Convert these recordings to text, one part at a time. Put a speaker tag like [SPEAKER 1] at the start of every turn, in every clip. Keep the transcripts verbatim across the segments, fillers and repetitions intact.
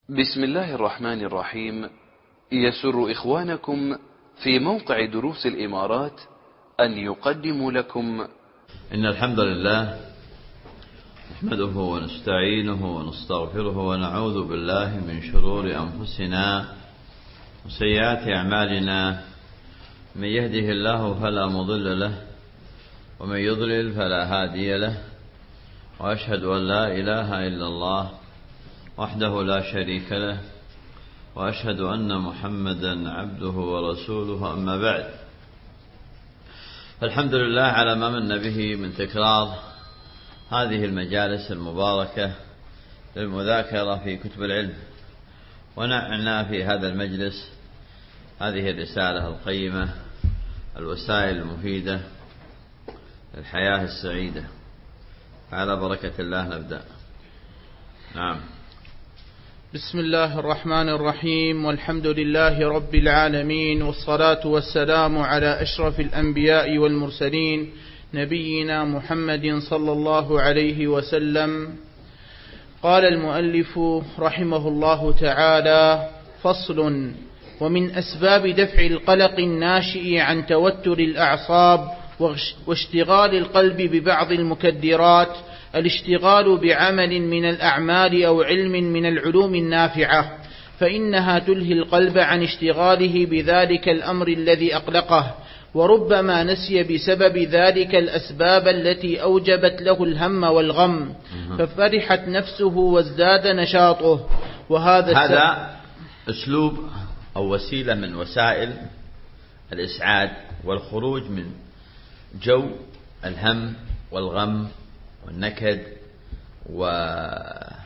[SPEAKER 1] بسم الله الرحمن الرحيم. يسر إخوانكم في موقع دروس الإمارات أن يقدموا لكم
[SPEAKER 2] إن الحمد لله نحمده ونستعينه ونستغفره ونعوذ بالله من شرور أنفسنا وسيئات أعمالنا. من يهده الله فلا مضل له ومن يضلل فلا هادي له، وأشهد أن لا إله إلا الله وحده لا شريك له، وأشهد أن محمدا عبده ورسوله. أما بعد، الحمد لله على ما من به من تكرار هذه المجالس المباركة للمذاكرة في كتب العلم، ونعنا في هذا المجلس هذه الرسالة القيمة، الوسائل المفيدة للحياة السعيدة. على بركة الله نبدأ. نعم.
[SPEAKER 3] بسم الله الرحمن الرحيم، والحمد لله رب العالمين، والصلاة والسلام على أشرف الأنبياء والمرسلين نبينا محمد صلى الله عليه وسلم. قال المؤلف رحمه الله تعالى: فصل. ومن أسباب دفع القلق الناشئ عن توتر الأعصاب واشتغال القلب ببعض المكدرات الاشتغال بعمل من الأعمال أو علم من العلوم النافعة، فإنها تلهي القلب عن اشتغاله بذلك الأمر الذي أقلقه، وربما نسي بسبب ذلك الأسباب التي أوجبت له الهم والغم، ففرحت نفسه وازداد نشاطه. وهذا
[SPEAKER 2] هذا أسلوب أو وسيلة من وسائل الإسعاد والخروج من جو الهم والغم والنكد وآنية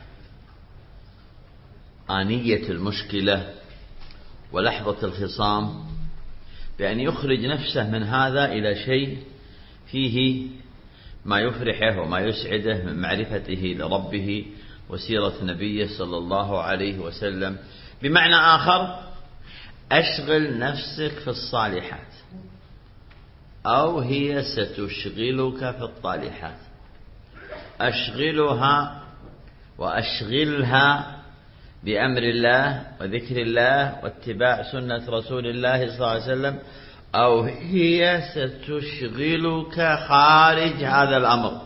[SPEAKER 2] المشكلة ولحظة الخصام، بأن يخرج نفسه من هذا إلى شيء فيه ما يفرحه وما يسعده من معرفته لربه وسيرة نبيه صلى الله عليه وسلم. بمعنى آخر، أشغل نفسك في الصالحات أو هي ستشغلك في الطالحات. أشغلها وأشغلها بأمر الله وذكر الله واتباع سنة رسول الله صلى الله عليه وسلم، أو هي ستشغلك خارج هذا الأمر.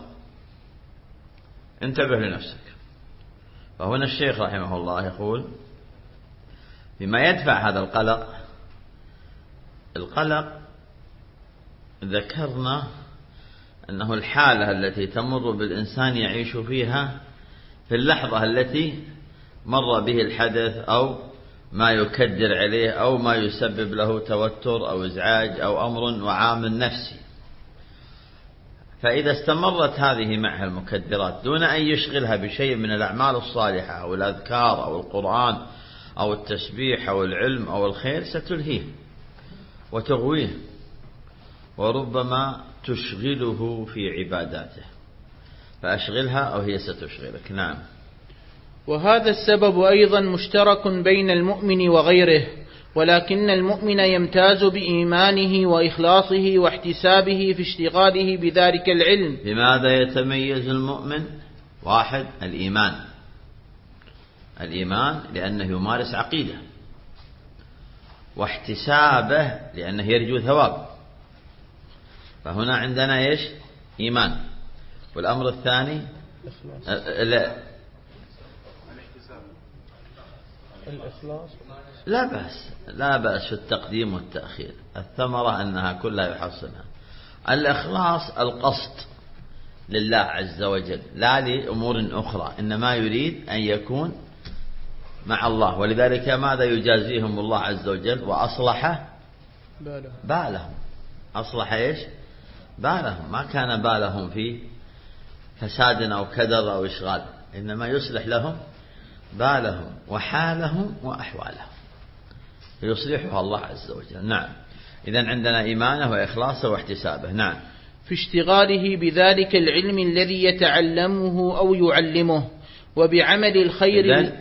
[SPEAKER 2] انتبه لنفسك. فهنا الشيخ رحمه الله يقول بما يدفع هذا القلق. القلق ذكرنا أنه الحالة التي تمر بالإنسان يعيش فيها في اللحظة التي مر به الحدث أو ما يكدر عليه أو ما يسبب له توتر أو إزعاج أو أمر وعامل نفسي. فإذا استمرت هذه معها المكدرات دون أن يشغلها بشيء من الأعمال الصالحة أو الأذكار أو القرآن أو التسبيح أو العلم أو الخير، ستلهيه وتغويه، وربما تشغله في عباداته. فأشغلها أو هي ستشغلك. نعم.
[SPEAKER 3] وهذا السبب أيضا مشترك بين المؤمن وغيره، ولكن المؤمن يمتاز بإيمانه وإخلاصه واحتسابه في اشتغاله بذلك العلم.
[SPEAKER 2] لماذا يتميز المؤمن؟ واحد، الإيمان. الإيمان لأنه يمارس عقيدة، واحتسابه لأنه يرجو ثواب. فهنا عندنا إيش؟ إيمان. والأمر الثاني لا
[SPEAKER 3] الإخلاص.
[SPEAKER 2] لا بأس لا بأس في التقديم والتأخير، الثمرة أنها كلها يحصلها. الإخلاص القصد لله عز وجل لا لأمور أخرى، إنما يريد أن يكون مع الله. ولذلك ماذا يجازيهم الله عز وجل؟ وأصلح بالهم. أصلح إيش؟ بالهم. ما كان بالهم في فساد أو كدر أو إشغال، إنما يصلح لهم بالهم وحالهم وأحوالهم، يصلحها الله عز وجل. نعم. إذن عندنا إيمانه وإخلاصه واحتسابه. نعم.
[SPEAKER 3] في اشتغاله بذلك العلم الذي يتعلمه أو يعلمه، وبعمل الخير.
[SPEAKER 2] إذن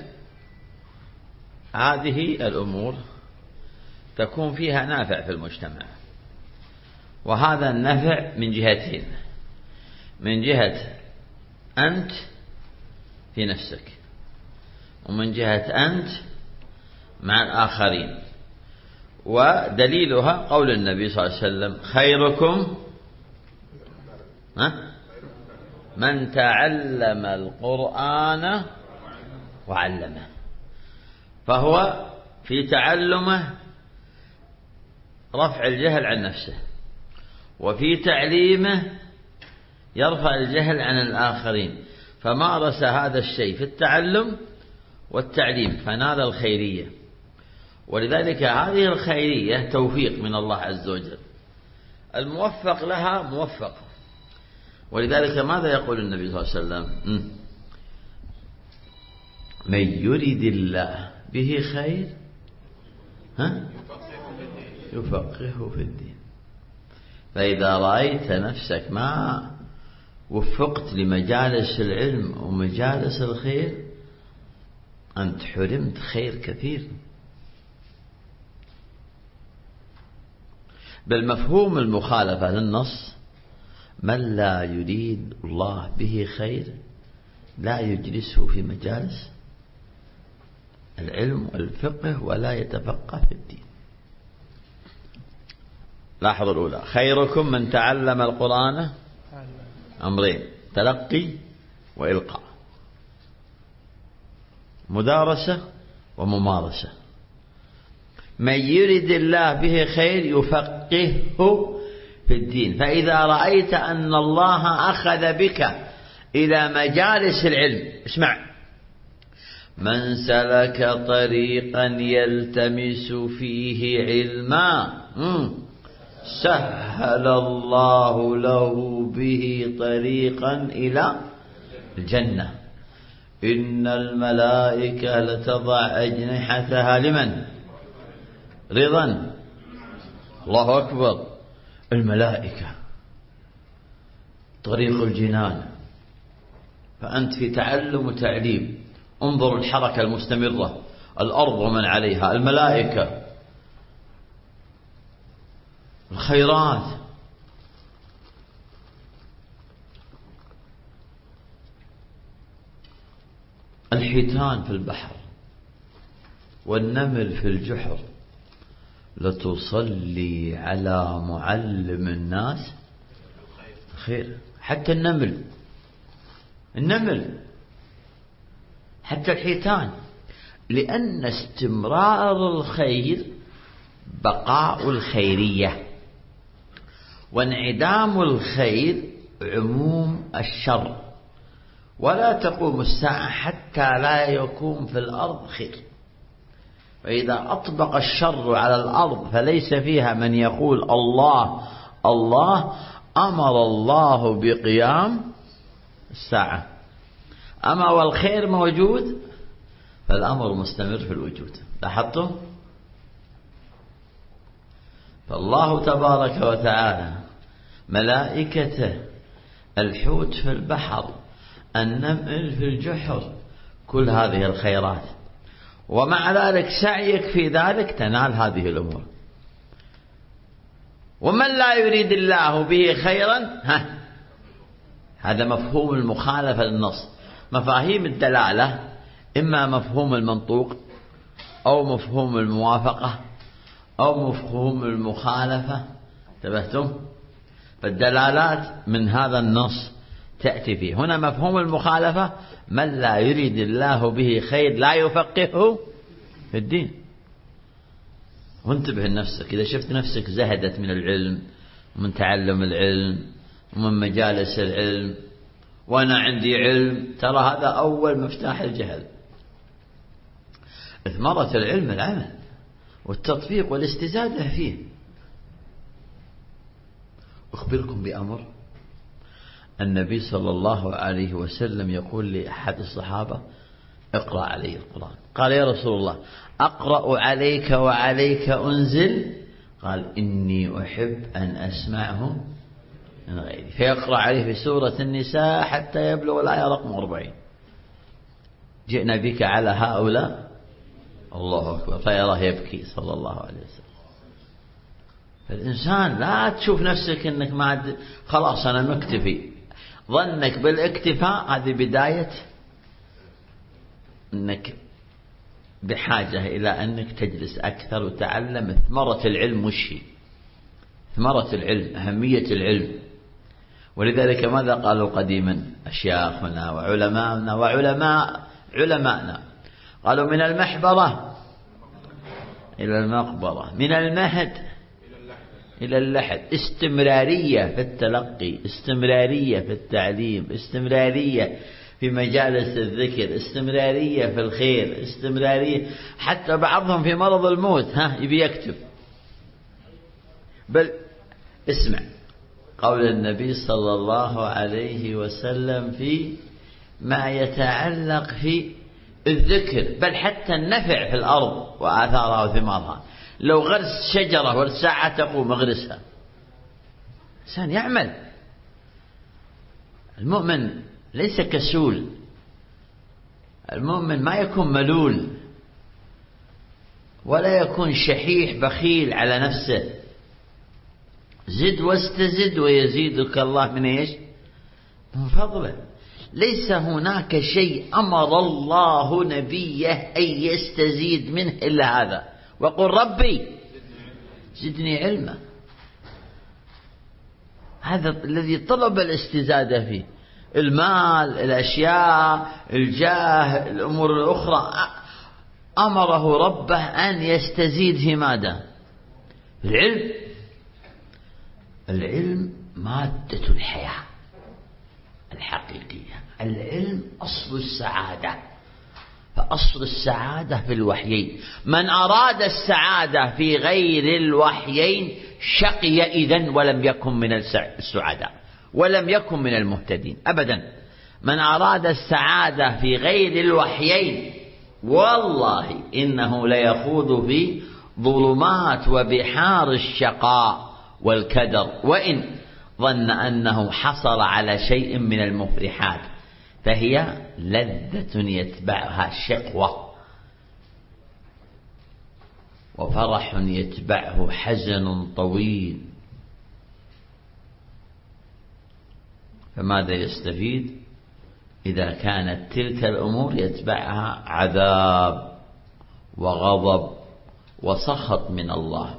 [SPEAKER 2] هذه الأمور تكون فيها نافع في المجتمع، وهذا النفع من جهتين: من جهة أنت في نفسك، ومن جهة أنت مع الآخرين. ودليلها قول النبي صلى الله عليه وسلم خيركم من تعلم القرآن وعلمه. فهو في تعلمه رفع الجهل عن نفسه، وفي تعليمه يرفع الجهل عن الآخرين، فمارس هذا الشيء في التعلم والتعليم فنال الخيرية. ولذلك هذه الخيرية توفيق من الله عز وجل، الموفق لها موفق. ولذلك ماذا يقول النبي صلى الله عليه وسلم؟ من يرد الله به خير ها يفقهه في الدين. فإذا رأيت نفسك ما وفقت لمجالس العلم ومجالس الخير أنت حرمت خير كثير. بالمفهوم المخالفة للنص من لا يريد الله به خير لا يجلسه في مجالس العلم والفقه ولا يتفقه في الدين. لاحظوا الأولى خيركم من تعلم القرآن، أمرين: تلقي وإلقاء، مدارسة وممارسة. من يرد الله به خير يفقهه في الدين. فإذا رأيت أن الله أخذ بك إلى مجالس العلم، اسمع: من سلك طريقا يلتمس فيه علما سهل الله له به طريقا إلى الجنة. إن الملائكة لتضع أجنحتها لمن؟ رضا. الله أكبر. الملائكة طريق الجنان. فأنت في تعلم وتعليم. انظر الحركة المستمرة، الأرض ومن عليها، الملائكة، الخيرات. الحيتان في البحر والنمل في الجحر. لتصلي على معلم الناس خير. حتى النمل النمل حتى الحيتان، لأن استمرار الخير بقاء الخيرية، وانعدام الخير عموم الشر. ولا تقوم الساعة حتى لا يكون في الأرض خير. فإذا أطبق الشر على الأرض فليس فيها من يقول الله الله أمر الله بقيام الساعة. أما والخير موجود فالأمر مستمر في الوجود. لاحظتم؟ فالله تبارك وتعالى ملائكته، الحوت في البحر، النمل في الجحر، كل هذه الخيرات، ومع ذلك سعيك في ذلك تنال هذه الأمور. ومن لا يريد الله به خيرا ها هذا مفهوم المخالفة للنص. مفاهيم الدلالة إما مفهوم المنطوق أو مفهوم الموافقة أو مفهوم المخالفة. انتبهتم؟ فالدلالات من هذا النص تأتي فيه. هنا مفهوم المخالفة من لا يريد الله به خير لا يفقهه في الدين. وانتبه لنفسك، إذا شفت نفسك زهدت من العلم ومن تعلم العلم ومن مجالس العلم وأنا عندي علم، ترى هذا أول مفتاح الجهل. ثمرة العلم العمل والتطبيق والاستزادة فيه. أخبركم بأمر. النبي صلى الله عليه وسلم يقول لأحد الصحابة: اقرأ علي القرآن. قال: يا رسول الله أقرأ عليك وعليك أنزل؟ قال: إني أحب أن أسمعه من غيري. فيقرأ عليه في سورة النساء حتى يبلغ الآية رقم أربعين. جئنا بك على هؤلاء. الله أكبر. فيراه يبكي صلى الله عليه وسلم. فالإنسان لا تشوف نفسك أنك ما خلاص أنا مكتفي. ظنك بالاكتفاء هذه بداية أنك بحاجة إلى أنك تجلس أكثر وتعلم ثمرة العلم وش هي. ثمرة العلم، أهمية العلم. ولذلك ماذا قالوا قديما أشياخنا وعلماءنا وعلماء علماءنا؟ قالوا من المحبرة إلى المقبرة، من المهد إلى اللحد. استمرارية في التلقي، استمرارية في التعليم، استمرارية في مجالس الذكر، استمرارية في الخير، استمرارية. حتى بعضهم في مرض الموت ها يبي يكتب. بل اسمع قول النبي صلى الله عليه وسلم في ما يتعلق في الذكر، بل حتى النفع في الأرض وآثارها وثمارها. لو غرس شجرة والساعة تقوم اغرسها. إنسان يعمل. المؤمن ليس كسول، المؤمن ما يكون ملول ولا يكون شحيح بخيل على نفسه. زد واستزد ويزيدك الله من ايش؟ من فضله. ليس هناك شيء أمر الله نبيه أن يستزيد منه إلا هذا، وقل ربي زدني علما. هذا الذي طلب الاستزادة فيه. المال، الأشياء، الجاه، الأمور الأخرى، أمره ربه أن يستزيد في ماذا؟ العلم. العلم مادة الحياة الحقيقية. العلم أصل السعادة. فأصل السعادة في الوحيين. من أراد السعادة في غير الوحيين شقي إذن ولم يكن من السعداء ولم يكن من المهتدين أبدا. من أراد السعادة في غير الوحيين والله إنه ليخوض في ظلمات وبحار الشقاء والكدر، وإن ظن أنه حصل على شيء من المفرحات فهي لذة يتبعها شقوة، وفرح يتبعه حزن طويل. فماذا يستفيد إذا كانت تلك الأمور يتبعها عذاب وغضب وسخط من الله؟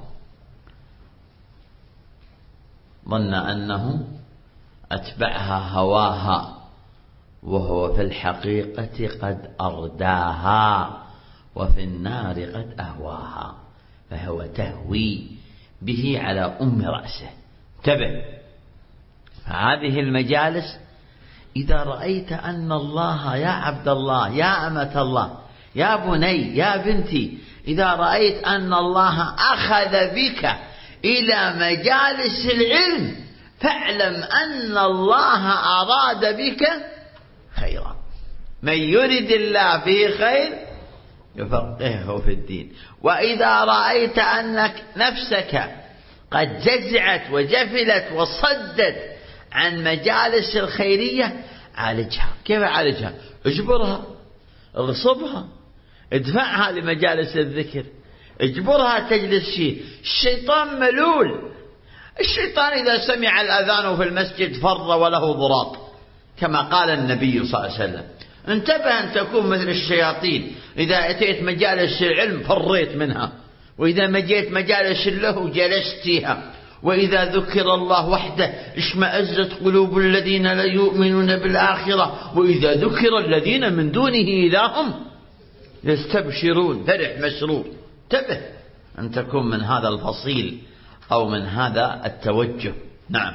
[SPEAKER 2] ظن أنه أتبعها هواها وهو في الحقيقة قد أرداها وفي النار قد أهواها، فهو تهوي به على أم رأسه. انتبه. هذه المجالس إذا رأيت أن الله يا عبد الله يا أمة الله يا بني يا بنتي، إذا رأيت أن الله أخذ بك إلى مجالس العلم فاعلم أن الله أراد بك خيرا. من يرد الله به خير يفقهه في الدين. وإذا رأيت أنك نفسك قد جزعت وجفلت وصدت عن مجالس الخيرية عالجها. كيف عالجها؟ اجبرها، اغصبها، ادفعها لمجالس الذكر، اجبرها تجلس فيه. الشيطان ملول. الشيطان إذا سمع الأذان في المسجد فر وله ضراط، كما قال النبي صلى الله عليه وسلم. انتبه أن تكون مثل الشياطين، إذا أتيت مجالس العلم فريت منها، وإذا مجيت مجالس اللهو جلست فيها، وإذا ذكر الله وحده اشمأزت قلوب الذين لا يؤمنون بالآخرة، وإذا ذكر الذين من دونه إذا هم يستبشرون فرح مسرور. انتبه أن تكون من هذا الفصيل أو من هذا التوجه. نعم.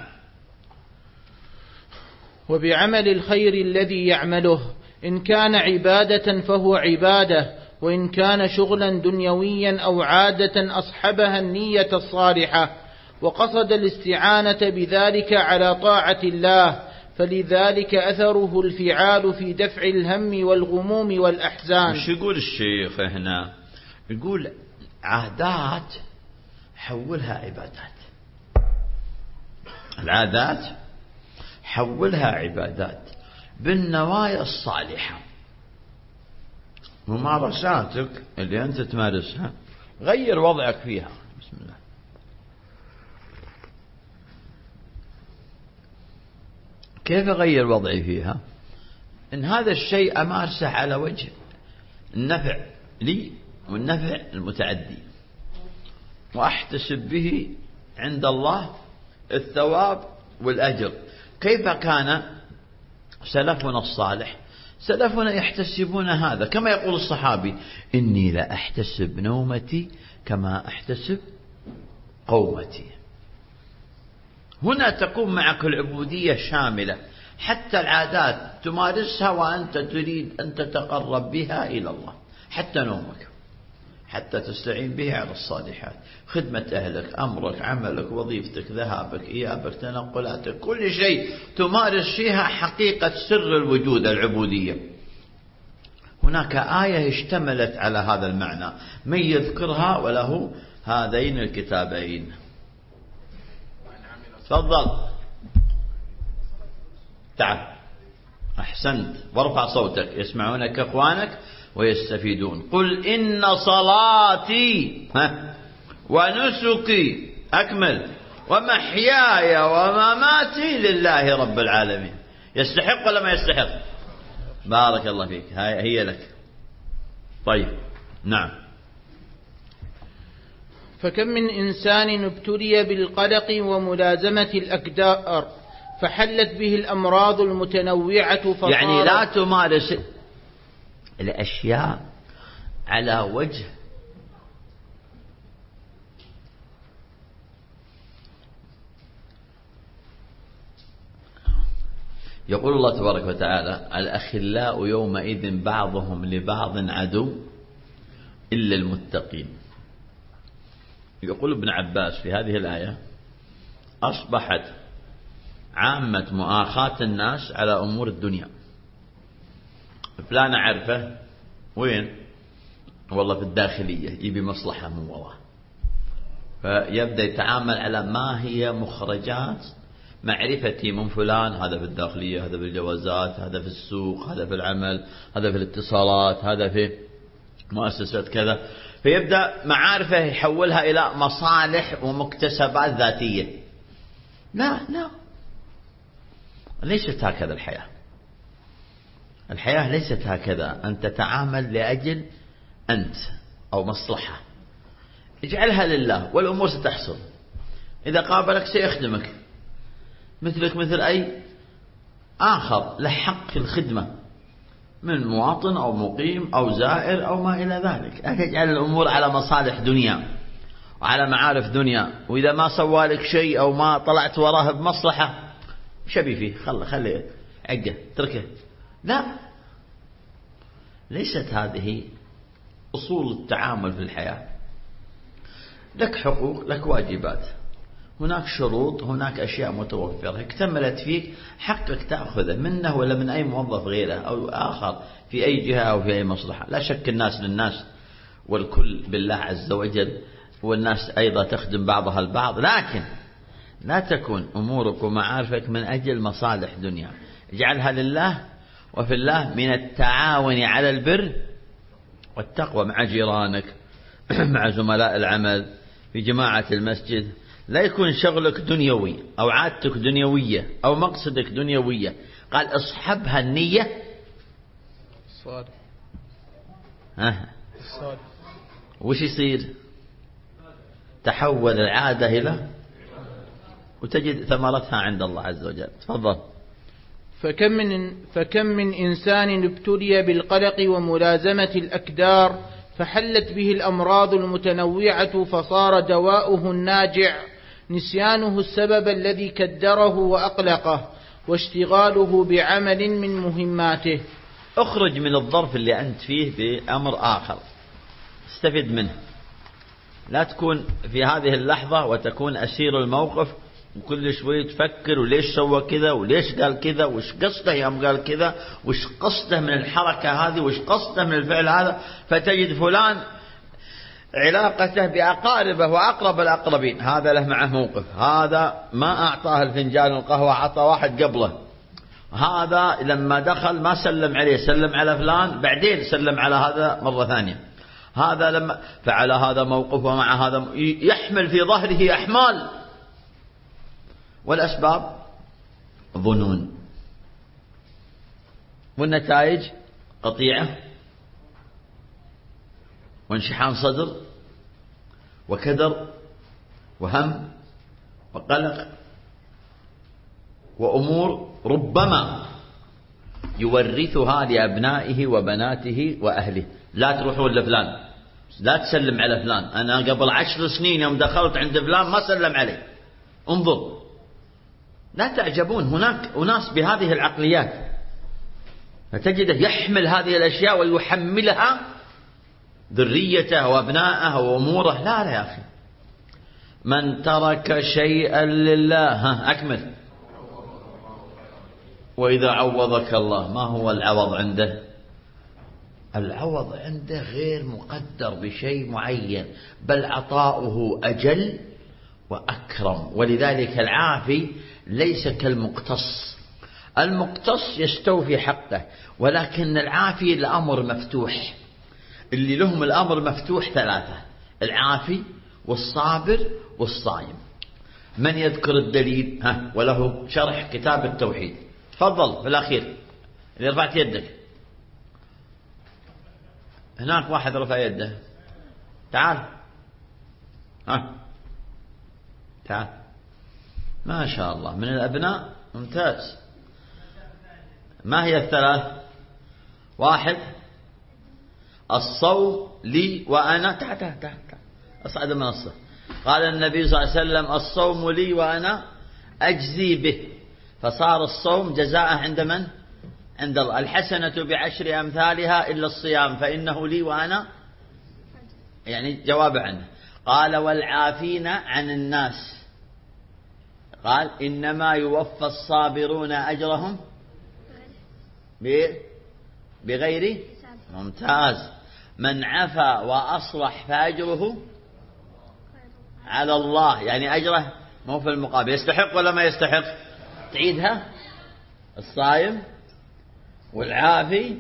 [SPEAKER 3] وبعمل الخير الذي يعمله، إن كان عبادة فهو عبادة، وإن كان شغلا دنيويا أو عادة أصحبها النية الصالحة وقصد الاستعانة بذلك على طاعة الله، فلذلك أثره الفعال في دفع الهم والغموم والأحزان.
[SPEAKER 2] وش يقول الشيخ هنا؟ يقول عادات حولها عبادات. العادات حولها عبادات بالنوايا الصالحة. ممارساتك اللي أنت تمارسها غير وضعك فيها. بسم الله. كيف أغير وضعي فيها؟ إن هذا الشيء أمارسه على وجه النفع لي والنفع المتعدي، وأحتسب به عند الله الثواب والأجر. كيف كان سلفنا الصالح؟ سلفنا يحتسبون هذا، كما يقول الصحابي: إني لا أحتسب نومتي كما أحتسب قومتي. هنا تكون معك العبودية شاملة، حتى العادات تمارسها وأنت تريد أن تتقرب بها إلى الله، حتى نومك، حتى تستعين به على الصالحات، خدمة أهلك، أمرك، عملك، وظيفتك، ذهابك، إيابك، تنقلاتك، كل شيء تمارس فيها حقيقة سر الوجود، العبودية. هناك آية اشتملت على هذا المعنى، من يذكرها وله هذين الكتابين. تفضل تعال، أحسنت، وارفع صوتك، يسمعونك أخوانك ويستفيدون. قل إن صلاتي ونسكي، أكمل، ومحياي ومماتي لله رب العالمين. يستحق ولا ما يستحق؟ بارك الله فيك، هي لك. طيب نعم.
[SPEAKER 3] فكم من إنسان ابتلي بالقلق وملازمة الأكدار فحلت به الأمراض المتنوعة، فصار
[SPEAKER 2] يعني لا تمارس الأشياء على وجه يقول الله تبارك وتعالى: الأخلاء يومئذ بعضهم لبعض عدو إلا المتقين. يقول ابن عباس في هذه الآية: أصبحت عامة مؤاخاة الناس على أمور الدنيا. فلان أعرفه وين؟ والله في الداخلية، يبي مصلحة من وراه، فيبدأ يتعامل على ما هي مخرجات معرفتي من فلان. هذا في الداخلية، هذا في الجوازات، هذا في السوق، هذا في العمل، هذا في الاتصالات، هذا في مؤسسة كذا. فيبدأ معارفه يحولها إلى مصالح ومكتسبات ذاتية. لا لا، ليست هكذا الحياة. الحياة ليست هكذا، أن تتعامل لأجل أنت أو مصلحة، اجعلها لله والأمور ستحصل. إذا قابلك سيخدمك مثلك مثل أي آخر له حق في الخدمة، من مواطن أو مقيم أو زائر أو ما إلى ذلك. لا تجعل الأمور على مصالح دنيا وعلى معارف دنيا، وإذا ما سوى لك شيء أو ما طلعت وراه بمصلحة شبي فيه، خلي خلي عقه، تركه. لا، ليست هذه أصول التعامل في الحياة. لك حقوق، لك واجبات، هناك شروط، هناك أشياء متوفرة، اكتملت فيك حقك تأخذه منه ولا من أي موظف غيره أو آخر في أي جهة أو في أي مصلحة. لا شك الناس للناس والكل بالله عز وجل، والناس أيضا تخدم بعضها البعض، لكن لا تكون أمورك ومعارفك من أجل مصالح دنيا. اجعلها لله وفي الله، من التعاون على البر والتقوى مع جيرانك، مع زملاء العمل، في جماعة المسجد. لا يكون شغلك دنيوي أو عادتك دنيوية أو مقصدك دنيوية. قال اصحبها النية
[SPEAKER 3] صالح.
[SPEAKER 2] ها
[SPEAKER 3] صالح.
[SPEAKER 2] وش يصير؟ تحول العادة إلى، وتجد ثمرتها عند الله عز وجل. تفضل.
[SPEAKER 3] فكم من, فكم من إنسان ابتلي بالقلق وملازمة الأكدار فحلت به الأمراض المتنوعة، فصار دواؤه الناجع نسيانه السبب الذي كدره وأقلقه، واشتغاله بعمل من مهماته.
[SPEAKER 2] اخرج من الظرف اللي أنت فيه بأمر آخر، استفد منه. لا تكون في هذه اللحظة وتكون أسير الموقف، وكل شوي تفكر وليش سوى كذا وليش قال كذا، وش قصده يوم قال كذا، وش قصده من الحركة هذه، وش قصده من الفعل هذا. فتجد فلان علاقته بأقاربه وأقرب الأقربين، هذا له معه موقف، هذا ما أعطاه الفنجان القهوة، أعطى واحد قبله، هذا لما دخل ما سلم عليه، سلم على فلان بعدين سلم على هذا مرة ثانية، هذا لما فعل هذا موقف ومع هذا، يحمل في ظهره أحمال، والأسباب ظنون، والنتائج قطيعة وانشحان صدر وكدر وهم وقلق وأمور ربما يورثها لأبنائه وبناته وأهله. لا تروحون لفلان، لا تسلم على فلان، أنا قبل عشر سنين يوم دخلت عند فلان ما سلم علي، انظر. لا تعجبون، هناك أناس بهذه العقليات فتجده يحمل هذه الأشياء ويحملها ذريته وأبنائه وأموره. لا لا يا أخي، من ترك شيئا لله، ها أكمل، وإذا عوضك الله، ما هو العوض عنده؟ العوض عنده غير مقدر بشيء معين، بل عطاؤه أجل وأكرم. ولذلك العافي ليس كالمقتص، المقتص يستوفي حقه، ولكن العافي الأمر مفتوح. اللي لهم الأمر مفتوح ثلاثة: العافي والصابر والصائم. من يذكر الدليل؟ ها، وله شرح كتاب التوحيد. تفضل في الأخير اللي رفعت يدك. هناك واحد رفع يده، تعال. ها تعال، ما شاء الله، من الأبناء، ممتاز. ما هي الثلاث؟ واحد، الصوم لي وأنا، تعال تعال تعال أصعد المنصة. قال النبي صلى الله عليه وسلم: الصوم لي وأنا أجزي به. فصار الصوم جزاء عند من؟ عند الله. الحسنة بعشر أمثالها إلا الصيام فإنه لي وأنا، يعني جواب عنه. قال: والعافين عن الناس. قال: إنما يوفى الصابرون أجرهم بغير، ممتاز. من عفا وأصلح فأجره على الله، يعني أجره مو في المقابل. يستحق ولا ما يستحق؟ تعيدها: الصائم والعافي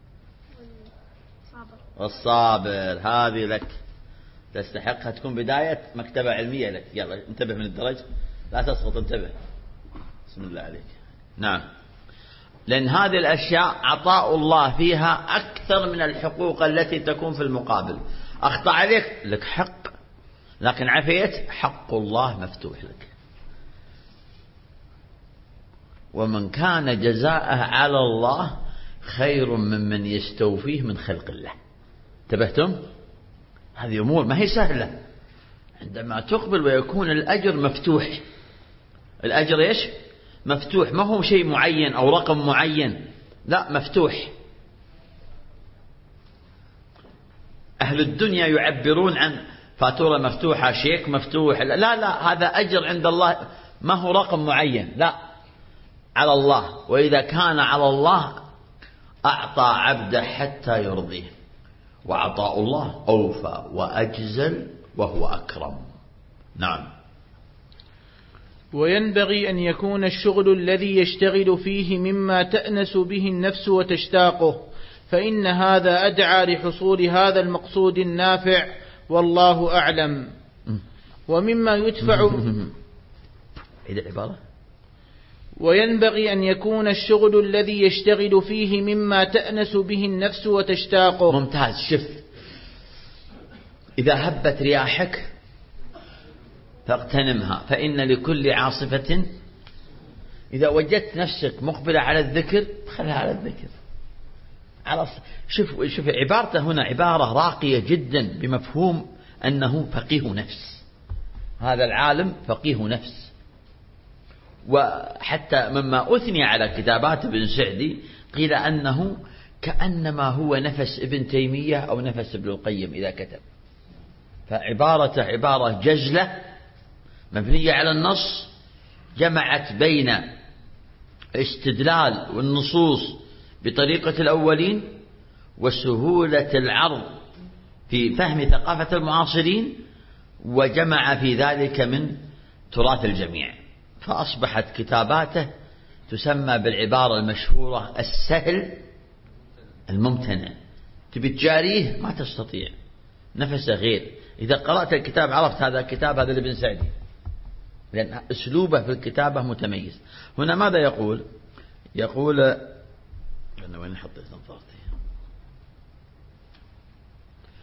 [SPEAKER 2] والصابر. هذه لك، تستحقها، تكون بداية مكتبة علمية لك. يلا انتبه من الدرج، لا تسقط، انتبه. بسم الله عليك. نعم، لأن هذه الأشياء عطاء الله فيها أكثر من الحقوق التي تكون في المقابل. أخطأ عليك، لك حق، لكن عفيت، حق الله مفتوح لك. ومن كان جزاءه على الله خير ممن يستوفيه من خلق الله. انتبهتم؟ هذه أمور ما هي سهلة. عندما تقبل ويكون الأجر مفتوح، الأجر إيش؟ مفتوح، ما هو شيء معين أو رقم معين، لا، مفتوح. أهل الدنيا يعبرون عن فاتورة مفتوحة، شيك مفتوح، لا لا، هذا أجر عند الله، ما هو رقم معين، لا، على الله. وإذا كان على الله أعطى عبده حتى يرضيه، وعطاء الله أوفى وأجزل وهو أكرم. نعم.
[SPEAKER 3] وينبغي أن يكون الشغل الذي يشتغل فيه مما تأنس به النفس وتشتاقه، فإن هذا أدعى لحصول هذا المقصود النافع، والله أعلم. ومما يدفع
[SPEAKER 2] إذا العبارة
[SPEAKER 3] وينبغي أن يكون الشغل الذي يشتغل فيه مما تأنس به النفس وتشتاقه.
[SPEAKER 2] ممتاز. شف، إذا هبت رياحك فاغتنمها، فإن لكل عاصفة، إذا وجدت نفسك مقبلة على الذكر خلها على الذكر. على شوف شوف عبارته هنا عبارة راقية جدا، بمفهوم أنه فقيه نفس. هذا العالم فقيه نفس. وحتى مما أثني على كتابات ابن سعدي قيل أنه كأنما هو نفس ابن تيمية أو نفس ابن القيم إذا كتب. فعبارته عبارة جزلة مبنية على النص، جمعت بين استدلال والنصوص بطريقة الأولين وسهولة العرض في فهم ثقافة المعاصرين، وجمع في ذلك من تراث الجميع. فأصبحت كتاباته تسمى بالعبارة المشهورة: السهل الممتنع. تبي تجاريه ما تستطيع، نفسه غير. إذا قرأت الكتاب عرفت هذا الكتاب هذا لابن سعدي، لأن أسلوبه في الكتابة متميز. هنا ماذا يقول؟ يقول أنا وين حطيت نظارتي؟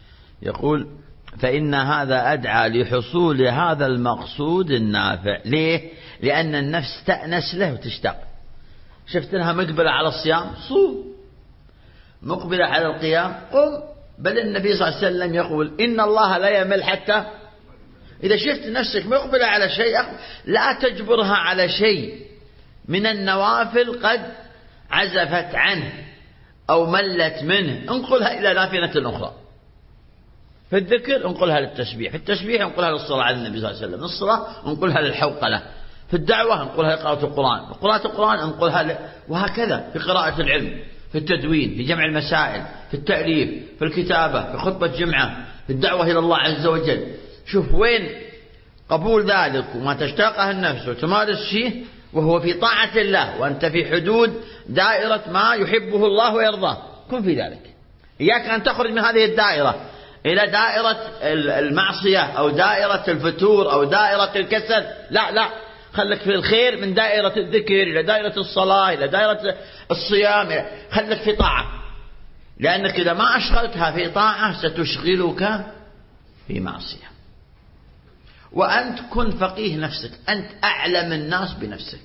[SPEAKER 2] يقول فإن هذا أدعى لحصول هذا المقصود النافع. ليه؟ لأن النفس تأنس له وتشتاق. شفت أنها مقبلة على الصيام، صوم. مقبلة على القيام، قم. بل النبي صلى الله عليه وسلم يقول إن الله لا يمل حتى إذا شفت نفسك مقبلة على شيء لا تجبرها على شيء من النوافل قد عزفت عنه أو ملت منه، انقلها إلى نافلة أخرى. في الذكر انقلها للتسبيح، في التسبيح انقلها للصلاة على النبي صلى الله عليه وسلم، الصلاة انقلها للحوقلة، في الدعوة انقلها لقراءة القرآن، في قراءة القرآن انقلها ل... وهكذا في قراءة العلم، في التدوين، في جمع المسائل، في التأليف، في الكتابة، في خطبة جمعة، في الدعوة إلى الله عز وجل. شوف وين قبول ذلك وما تشتاقه النفس وتمارس فيه وهو في طاعة الله وأنت في حدود دائرة ما يحبه الله ويرضاه، كن في ذلك. إياك أن تخرج من هذه الدائرة إلى دائرة المعصية أو دائرة الفتور أو دائرة الكسل، لا لا، خلك في الخير من دائرة الذكر إلى دائرة الصلاة إلى دائرة الصيام، خلك في طاعة، لأنك إذا ما أشغلتها في طاعة ستشغلك في معصية. وأنت كن فقيه نفسك، أنت أعلم الناس بنفسك،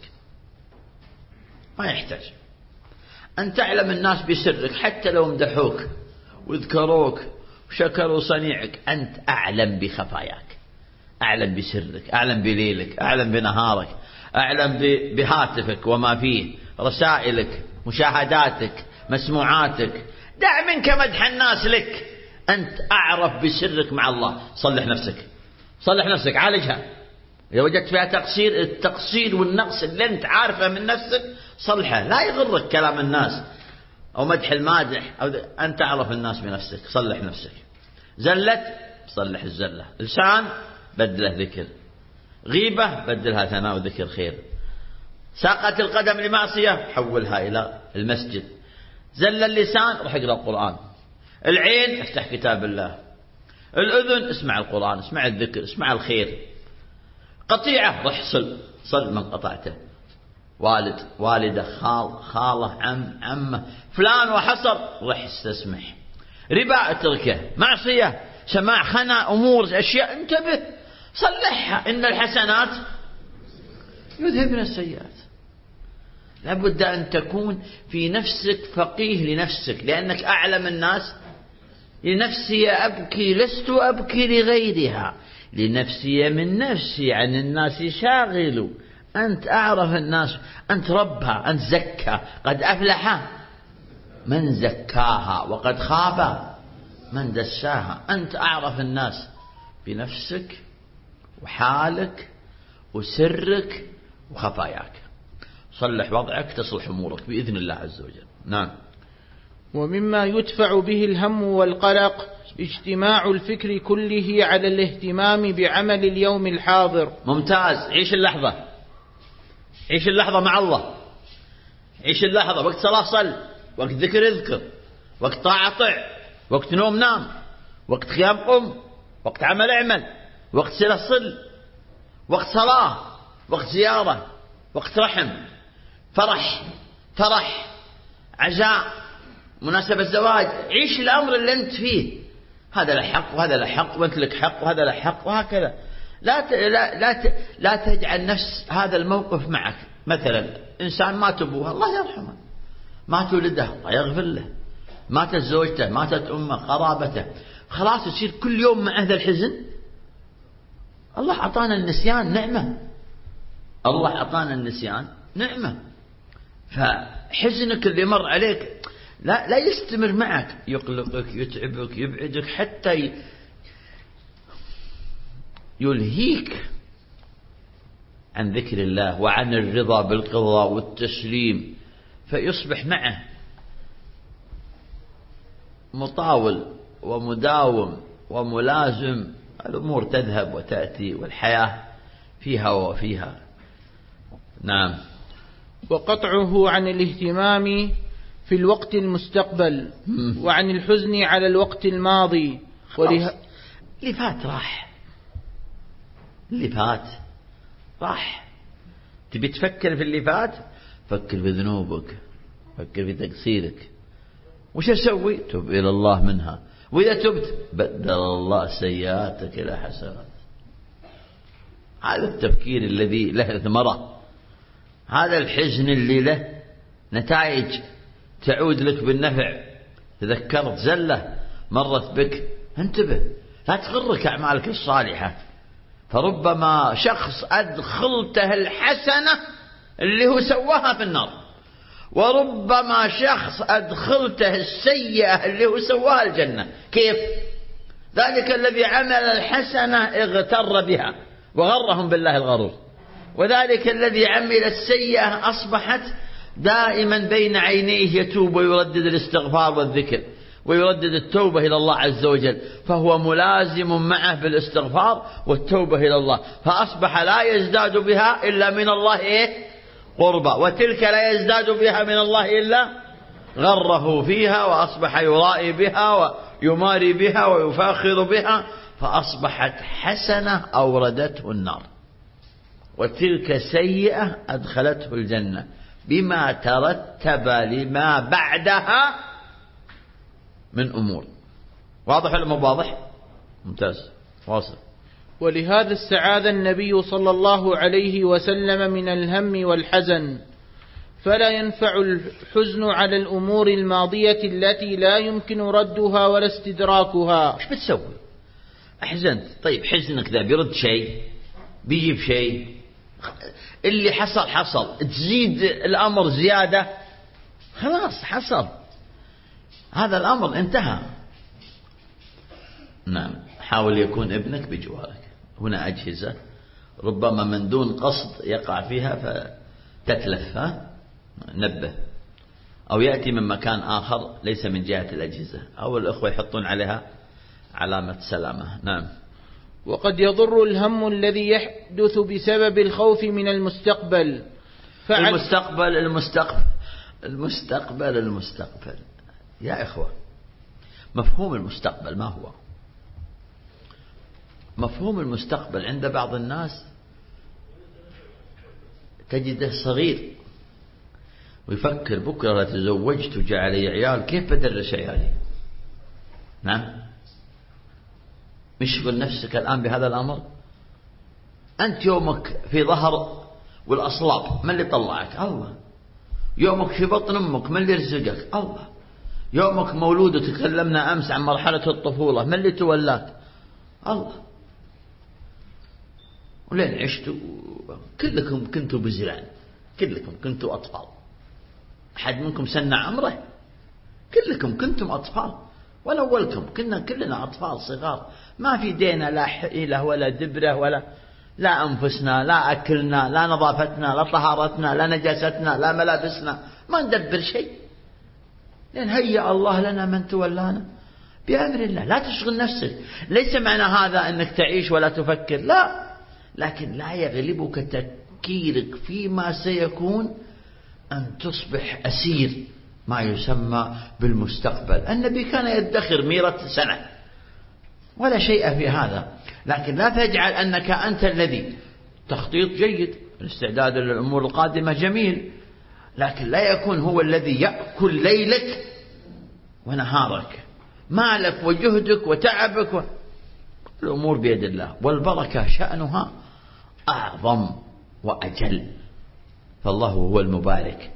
[SPEAKER 2] ما يحتاج أن تعلم الناس بسرك، حتى لو مدحوك وذكروك وشكروا صنيعك، أنت أعلم بخفاياك، أعلم بسرك، أعلم بليلك، أعلم بنهارك، أعلم بهاتفك وما فيه، رسائلك، مشاهداتك، مسموعاتك. دع منك مدح الناس لك، أنت أعرف بسرك مع الله. صلح نفسك، صلح نفسك، عالجها. إذا وجدت فيها تقصير، التقصير والنقص اللي أنت عارفه من نفسك صلحه. لا يغرك كلام الناس أو مدح المادح، أو أنت أعرف الناس بنفسك. صلح نفسك. زلت، صلح الزلة. لسان، بدله ذكر. غيبة، بدلها ثناء وذكر خير. ساقت القدم لمعصية، حولها إلى المسجد. زل اللسان، روح اقرأ القرآن. العين، افتح كتاب الله. الأذن، اسمع القرآن، اسمع الذكر، اسمع الخير. قطيعة، روح صل، صل من قطعته. والد، والدة، خال، خالة، عم، عمة، فلان وحصر، روح استسمح. ربا اتركه. معصية، سماع خنا، أمور، أشياء، انتبه، صلحها. إن الحسنات يذهبن السيئات. لابد أن تكون في نفسك فقيه لنفسك، لأنك أعلم الناس. لنفسي أبكي لست أبكي لغيرها، لنفسي من نفسي عن الناس شاغل. أنت أعرف الناس، أنت ربها، أنت زكى. قد أفلح من زكاها وقد خاب من دساها. أنت أعرف الناس بنفسك وحالك وسرك وخفاياك. صلح وضعك تصلح أمورك بإذن الله عز وجل. نعم.
[SPEAKER 3] ومما يدفع به الهم والقلق اجتماع الفكر كله على الاهتمام بعمل اليوم الحاضر.
[SPEAKER 2] ممتاز. عيش اللحظة، عيش اللحظة مع الله، عيش اللحظة. وقت صلاة صل، وقت ذكر اذكر، وقت طاعة طع، وقت نوم نام، وقت قيام قم، وقت عمل اعمل، وقت صلة صل، وقت صلاة، وقت زيارة، وقت رحم، فرح، فرح، عزاء، مناسبة زواج. عيش الأمر اللي أنت فيه، هذا له حق وهذا له حق وأنت لك حق وهذا له حق وهكذا. لا ت... لا لا, ت... لا تجعل نفس هذا الموقف معك. مثلا إنسان مات أبوه، الله يرحمه، مات ولده، الله يغفر له، ماتت زوجته، ماتت أمه، قرابته، خلاص يصير كل يوم مع هذا الحزن. الله أعطانا النسيان نعمة، الله أعطانا النسيان نعمة. فحزنك اللي مر عليك لا لا يستمر معك، يقلقك، يتعبك، يبعدك، حتى يلهيك عن ذكر الله وعن الرضا بالقضاء والتسليم، فيصبح معه مطاول ومداوم وملازم. الأمور تذهب وتأتي والحياة فيها وفيها. نعم.
[SPEAKER 3] وقطعه عن الاهتمام في الوقت المستقبل وعن الحزن على الوقت الماضي.
[SPEAKER 2] وله... اللي فات راح، اللي فات راح. تبي تفكر في اللي فات، فكر في ذنوبك، فكر في تقصيرك. وش أسوي؟ تب إلى الله منها وإذا تبت بدل الله سيئاتك إلى حسنات. هذا التفكير الذي له ثمرة، هذا الحزن اللي له نتائج تعود لك بالنفع. تذكرت زلة مرت بك، انتبه، لا تغرك أعمالك الصالحة، فربما شخص أدخلته الحسنة اللي هو سواها في النار، وربما شخص أدخلته السيئة اللي هو سواها الجنة. كيف؟ ذلك الذي عمل الحسنة اغتر بها وغرهم بالله الغرور، وذلك الذي عمل السيئة أصبحت دائما بين عينيه يتوب ويردد الاستغفار والذكر ويردد التوبة إلى الله عز وجل، فهو ملازم معه بالاستغفار والتوبة إلى الله، فأصبح لا يزداد بها إلا من الله إيه؟ قربا، وتلك لا يزداد بها من الله إلا غره فيها، وأصبح يرائي بها ويماري بها ويفاخر بها، فأصبحت حسنة أوردته النار، وتلك سيئة أدخلته الجنة بما ترتب لما بعدها من أمور. واضح ولا مو واضح؟ ممتاز، واصل.
[SPEAKER 3] ولهذا استعاذ النبي صلى الله عليه وسلم من الهم والحزن، فلا ينفع الحزن على الأمور الماضية التي لا يمكن ردها ولا استدراكها.
[SPEAKER 2] وش بتسوي؟ أحزنت، طيب حزنك ذا بيرد شيء؟ بيجيب شيء؟ اللي حصل حصل، تزيد الأمر زيادة، خلاص حصل، هذا الأمر انتهى. نعم، حاول يكون ابنك بجوارك. هنا أجهزة ربما من دون قصد يقع فيها فتتلف، ها؟ نبه، أو يأتي من مكان آخر ليس من جهة الأجهزة، أو الأخوة يحطون عليها علامة سلامة. نعم.
[SPEAKER 3] وقد يضر الهم الذي يحدث بسبب الخوف من المستقبل.
[SPEAKER 2] المستقبل المستقبل المستقبل المستقبل يا إخوة، مفهوم المستقبل ما هو؟ مفهوم المستقبل عند بعض الناس تجده صغير، ويفكر بكرة لا تزوجت وجاء علي عيال كيف بدرس عيالي. نعم، مشغل نفسك الآن بهذا الأمر. أنت يومك في ظهر والأصلاب من اللي طلعك؟ الله. يومك في بطن أمك من اللي رزقك؟ الله. يومك مولود، وتكلمنا أمس عن مرحلة الطفولة، من اللي تولاك؟ الله. ولين عشتوا كلكم كنتوا بزران، كلكم كنتوا أطفال، أحد منكم سن عمره؟ كلكم كنتم أطفال، والأولكم كنا كلنا أطفال صغار، ما في دينا لا حيلة ولا دبرة ولا لا أنفسنا لا أكلنا لا نظافتنا لا طهارتنا لا نجاستنا لا ملابسنا، ما ندبر شيء، لأن هيأ الله لنا من تولانا بأمر الله. لا تشغل نفسك، ليس معنى هذا أنك تعيش ولا تفكر، لا، لكن لا يغلبك تفكيرك فيما سيكون أن تصبح أسير ما يسمى بالمستقبل. النبي كان يدخر ميرة سنة ولا شيء في هذا، لكن لا تجعل أنك أنت الذي. تخطيط جيد، الاستعداد للأمور القادمة جميل، لكن لا يكون هو الذي يأكل ليلك ونهارك، مالك وجهدك وتعبك و... الأمور بيد الله، والبركة شأنها أعظم وأجل، فالله هو المبارك،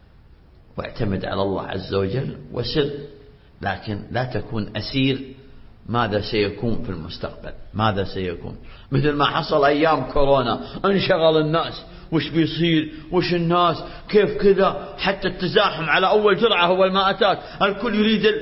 [SPEAKER 2] واعتمد على الله عز وجل وسر، لكن لا تكون أسير ماذا سيكون في المستقبل، ماذا سيكون. مثل ما حصل أيام كورونا، انشغل الناس وش بيصير وش الناس كيف كذا، حتى التزاحم على أول جرعة أول ما أتاك الكل يريد ال...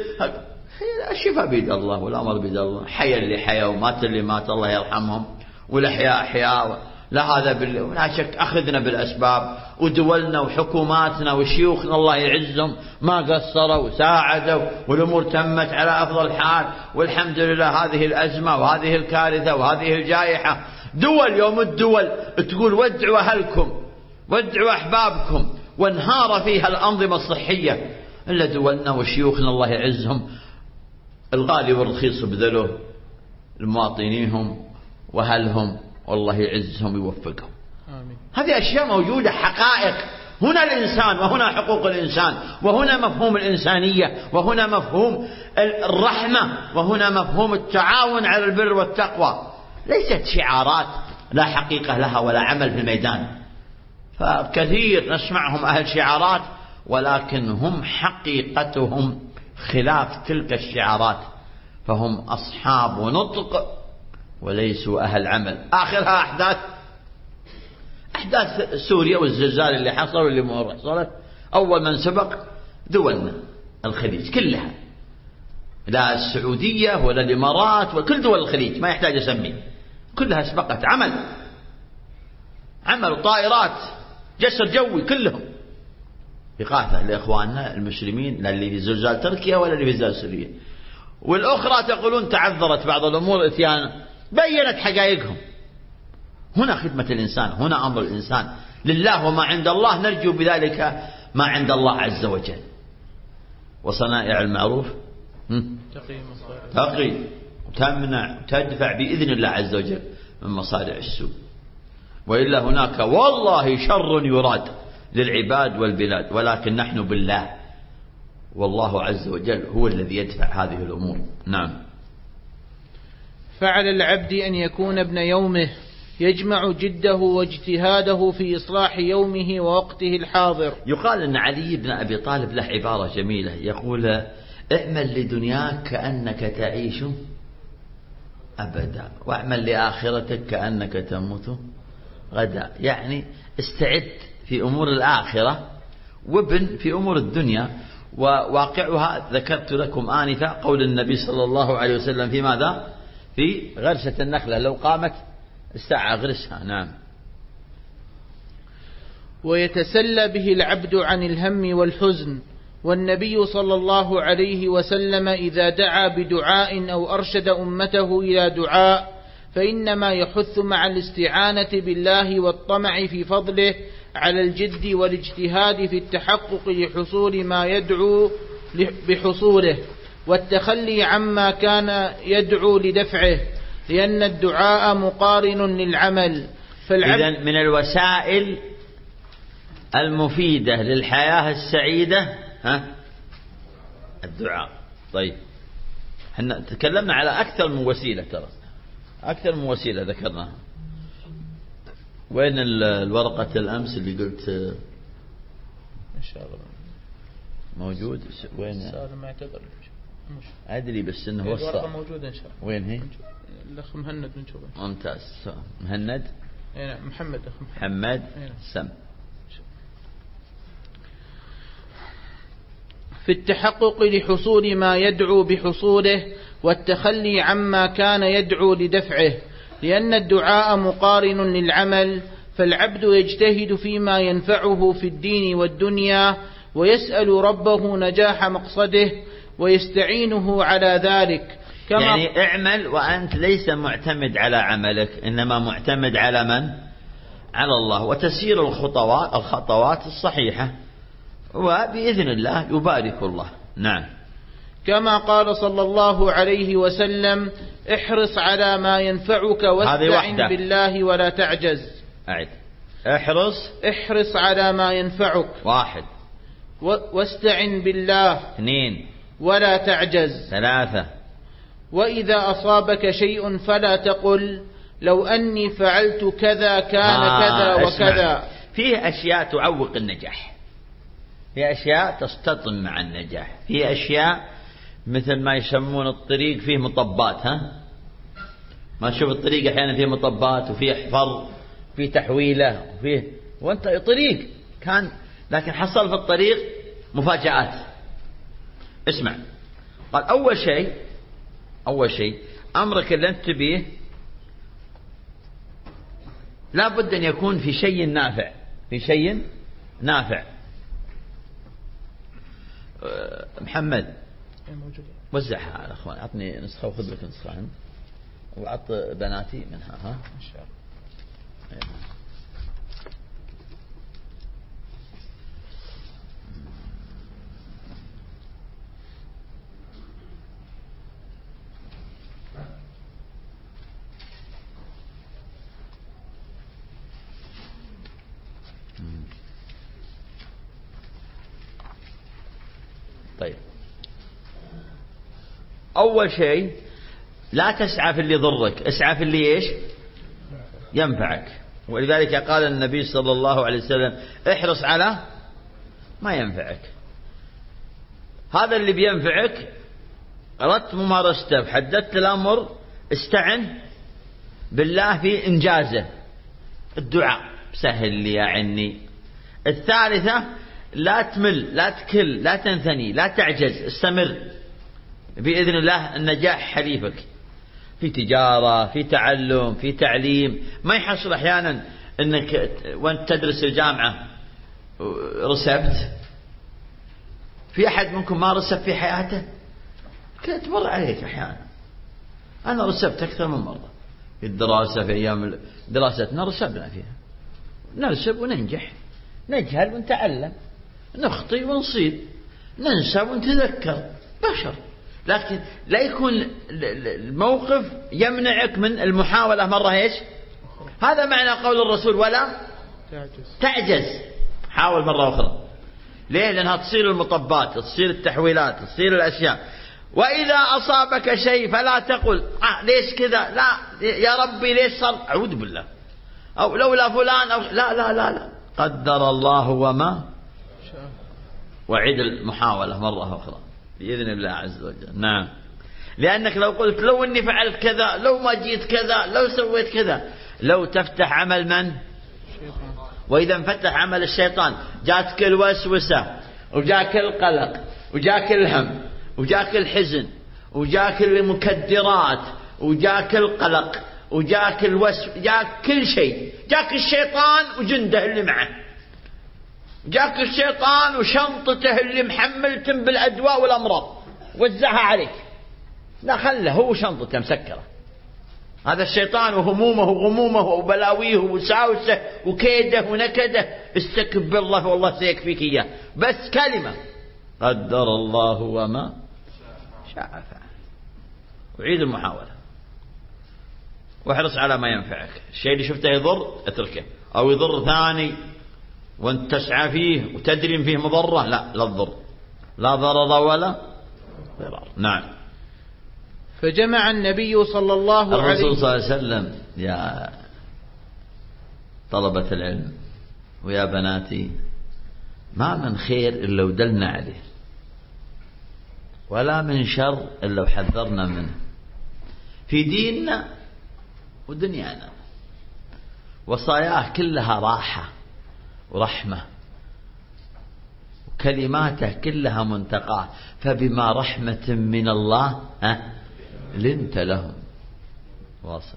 [SPEAKER 2] الشفاء بيد الله والأمر بيد الله. حي اللي حيا ومات اللي مات الله يرحمهم، والأحياء أحياء، لا هذا بال... لا شك أخذنا بالأسباب، ودولنا وحكوماتنا وشيوخنا الله يعزهم ما قصروا وساعدوا، والأمور تمت على أفضل حال، والحمد لله. هذه الأزمة وهذه الكارثة وهذه الجائحة، دول يوم الدول تقول ودعوا أهلكم ودعوا أحبابكم، وانهار فيها الأنظمة الصحية، إلا دولنا وشيوخنا الله يعزهم الغالي والرخيص بذلوه المواطنيهم وأهلهم، والله يعزهم ويوفقهم. آمين. هذه أشياء موجودة، حقائق هنا الإنسان، وهنا حقوق الإنسان، وهنا مفهوم الإنسانية، وهنا مفهوم الرحمة، وهنا مفهوم التعاون على البر والتقوى. ليست شعارات لا حقيقة لها ولا عمل في الميدان. فكثير نسمعهم أهل شعارات ولكن هم حقيقتهم خلاف تلك الشعارات، فهم أصحاب نطق وليسوا أهل عمل. آخرها أحداث أحداث سوريا والزلزال اللي حصل واللي ما حصلت. أول من سبق دولنا الخليج كلها، لا السعودية ولا الإمارات وكل دول الخليج ما يحتاج أسمي، كلها سبقت عمل عمل طائرات جسر جوي كلهم إغاثة لإخواننا المسلمين، لا اللي في زلزال تركيا ولا اللي في زلزال سوريا. والأخرى تقولون تعذرت بعض الأمور إتيانا، بيّنت حقائقهم. هنا خدمة الإنسان، هنا أمر الإنسان لله، وما عند الله نرجو بذلك ما عند الله عز وجل. وصنائع المعروف تقي وتمنع وتدفع بإذن الله عز وجل من مصارع السوء، وإلا هناك والله شر يراد للعباد والبلاد، ولكن نحن بالله، والله عز وجل هو الذي يدفع هذه الأمور. نعم.
[SPEAKER 3] فعلى العبد أن يكون ابن يومه يجمع جده واجتهاده في إصلاح يومه ووقته الحاضر.
[SPEAKER 2] يقال أن علي بن أبي طالب له عبارة جميلة يقول: اعمل لدنياك كأنك تعيش أبدا، واعمل لآخرتك كأنك تموت غدا. يعني استعد في أمور الآخرة وابن في أمور الدنيا. وواقعها ذكرت لكم آنفا قول النبي صلى الله عليه وسلم في ماذا؟ في غرسة النخلة لو قامت استعى غرسها. نعم.
[SPEAKER 3] ويتسلى به العبد عن الهم والحزن. والنبي صلى الله عليه وسلم إذا دعا بدعاء أو أرشد أمته إلى دعاء فإنما يحث مع الاستعانة بالله والطمع في فضله على الجد والاجتهاد في التحقق لحصول ما يدعو بحصوله، والتخلي عما كان يدعو لدفعه، لأن الدعاء مقارن للعمل.
[SPEAKER 2] إذن من الوسائل المفيدة للحياة السعيدة ها الدعاء. طيب احنا تكلمنا على أكثر من وسيلة، ترى أكثر من وسيلة ذكرناها. وين الورقة الأمس اللي قلت
[SPEAKER 3] إن شاء الله
[SPEAKER 2] موجود؟ وين؟
[SPEAKER 3] ما اعتذر مش
[SPEAKER 2] أدري بس إنه وصل.
[SPEAKER 3] الورقة موجودة إن شاء الله.
[SPEAKER 2] وين هي؟
[SPEAKER 3] الأخ مهند بنشوفه.
[SPEAKER 2] ممتاز. مهند؟
[SPEAKER 3] أي محمد. أخ
[SPEAKER 2] محمد. سم.
[SPEAKER 3] في التحقق لحصول ما يدعو بحصوله والتخلي عما كان يدعو لدفعه، لأن الدعاء مقارن للعمل، فالعبد يجتهد فيما ينفعه في الدين والدنيا ويسأل ربه نجاح مقصده ويستعينه على ذلك.
[SPEAKER 2] كما يعني اعمل وأنت ليس معتمد على عملك، إنما معتمد على من؟ على الله، وتسير الخطوات الخطوات الصحيحة، وبإذن الله يبارك الله. نعم.
[SPEAKER 3] كما قال صلى الله عليه وسلم: احرص على ما ينفعك واستعن بالله ولا تعجز.
[SPEAKER 2] أعد. احرص
[SPEAKER 3] احرص على ما ينفعك.
[SPEAKER 2] واحد.
[SPEAKER 3] واستعن بالله.
[SPEAKER 2] اثنين.
[SPEAKER 3] ولا تعجز.
[SPEAKER 2] ثلاثة.
[SPEAKER 3] وإذا أصابك شيء فلا تقل لو أني فعلت كذا كان آه كذا وكذا.
[SPEAKER 2] اسمع. فيه أشياء تعوق النجاح، في أشياء تصطدم مع النجاح، في أشياء مثل ما يسمون الطريق فيه مطبات. ها ما تشوف الطريق أحيانا فيه مطبات وفيه حفر وفيه تحويلة وفيه، وانت طريق كان لكن حصل في الطريق مفاجآت. اسمع، قال أول شيء أول شيء أمرك اللي أنت تبيه لا بد أن يكون في شيء نافع، في شيء نافع. محمد وزعها على أخوان، أعطني نسخة وخذ لك نسخة أنت وأعط بناتي منها. ها إن شاء الله. طيب، أول شيء لا تسعى في اللي يضرك، اسعى في اللي إيش ينفعك. ولذلك قال النبي صلى الله عليه وسلم احرص على ما ينفعك. هذا اللي بينفعك أردت ممارسته، حددت الأمر، استعن بالله في إنجازه. الدعاء سهل لي يا عني. الثالثة لا تمل، لا تكل، لا تنثني، لا تعجز، استمر، بإذن الله النجاح حليفك في تجارة، في تعلم، في تعليم. ما يحصل أحيانا أنك وانت تدرس الجامعة رسبت. في أحد منكم ما رسب في حياته؟ كده تمر عليك أحيانا. أنا رسبت أكثر من مرة في الدراسة، في أيام دراستنا رسبنا فيها، نرسب وننجح، نجهل ونتعلم، نخطي ونصيب، ننسى ونتذكر، بشر. لكن لا يكون الموقف يمنعك من المحاولة مرة إيش. هذا معنى قول الرسول ولا تعجز, تعجز. حاول مرة أخرى. ليه؟ لأنها تصير المطبات، تصير التحويلات، تصير الأشياء. وإذا أصابك شيء فلا تقل آه ليش كذا، لا يا ربي ليش صار، أعوذ بالله، أو لولا فلان، أو لا لا لا لا قدر الله وما شاء. وعيد المحاولة مرة أخرى بإذن الله عز وجل. نعم، لأنك لو قلت لو أني فعلت كذا، لو ما جيت كذا، لو سويت كذا، لو تفتح عمل من؟ وإذا انفتح عمل الشيطان جاتك الوسوسة، وجاك القلق، وجاك الهم، وجاك الحزن، وجاك المكدرات، وجاك القلق، وجاك الوسو، جاك كل شيء، جاك الشيطان وجنده اللي معه، جاك الشيطان وشنطته اللي محملتم بالأدواء والأمراض وزعها عليك. لا، خله هو شنطته مسكرة. هذا الشيطان وهمومه وغمومه وبلاويه وساوسه وكيده ونكده، استكبر الله والله سيكفيك إياه. بس كلمة قدر الله وما شاء فعل. وعيد المحاولة، واحرص على ما ينفعك. الشيء اللي شفته يضر اتركه، أو يضر ثاني وانت تسعى فيه وتدري فيه مضرة، لا لا تضر، لا ضرر ولا ضرار. نعم.
[SPEAKER 3] فجمع النبي صلى الله عليه
[SPEAKER 2] الرسول صلى الله عليه وسلم. يا طلبة العلم ويا بناتي، ما من خير إلا ودلنا عليه، ولا من شر إلا وحذرنا منه، في ديننا ودنيانا. وصاياه كلها راحة ورحمة، وكلماته كلها منتقاه. فبما رحمة من الله أه لنت لهم. واصل.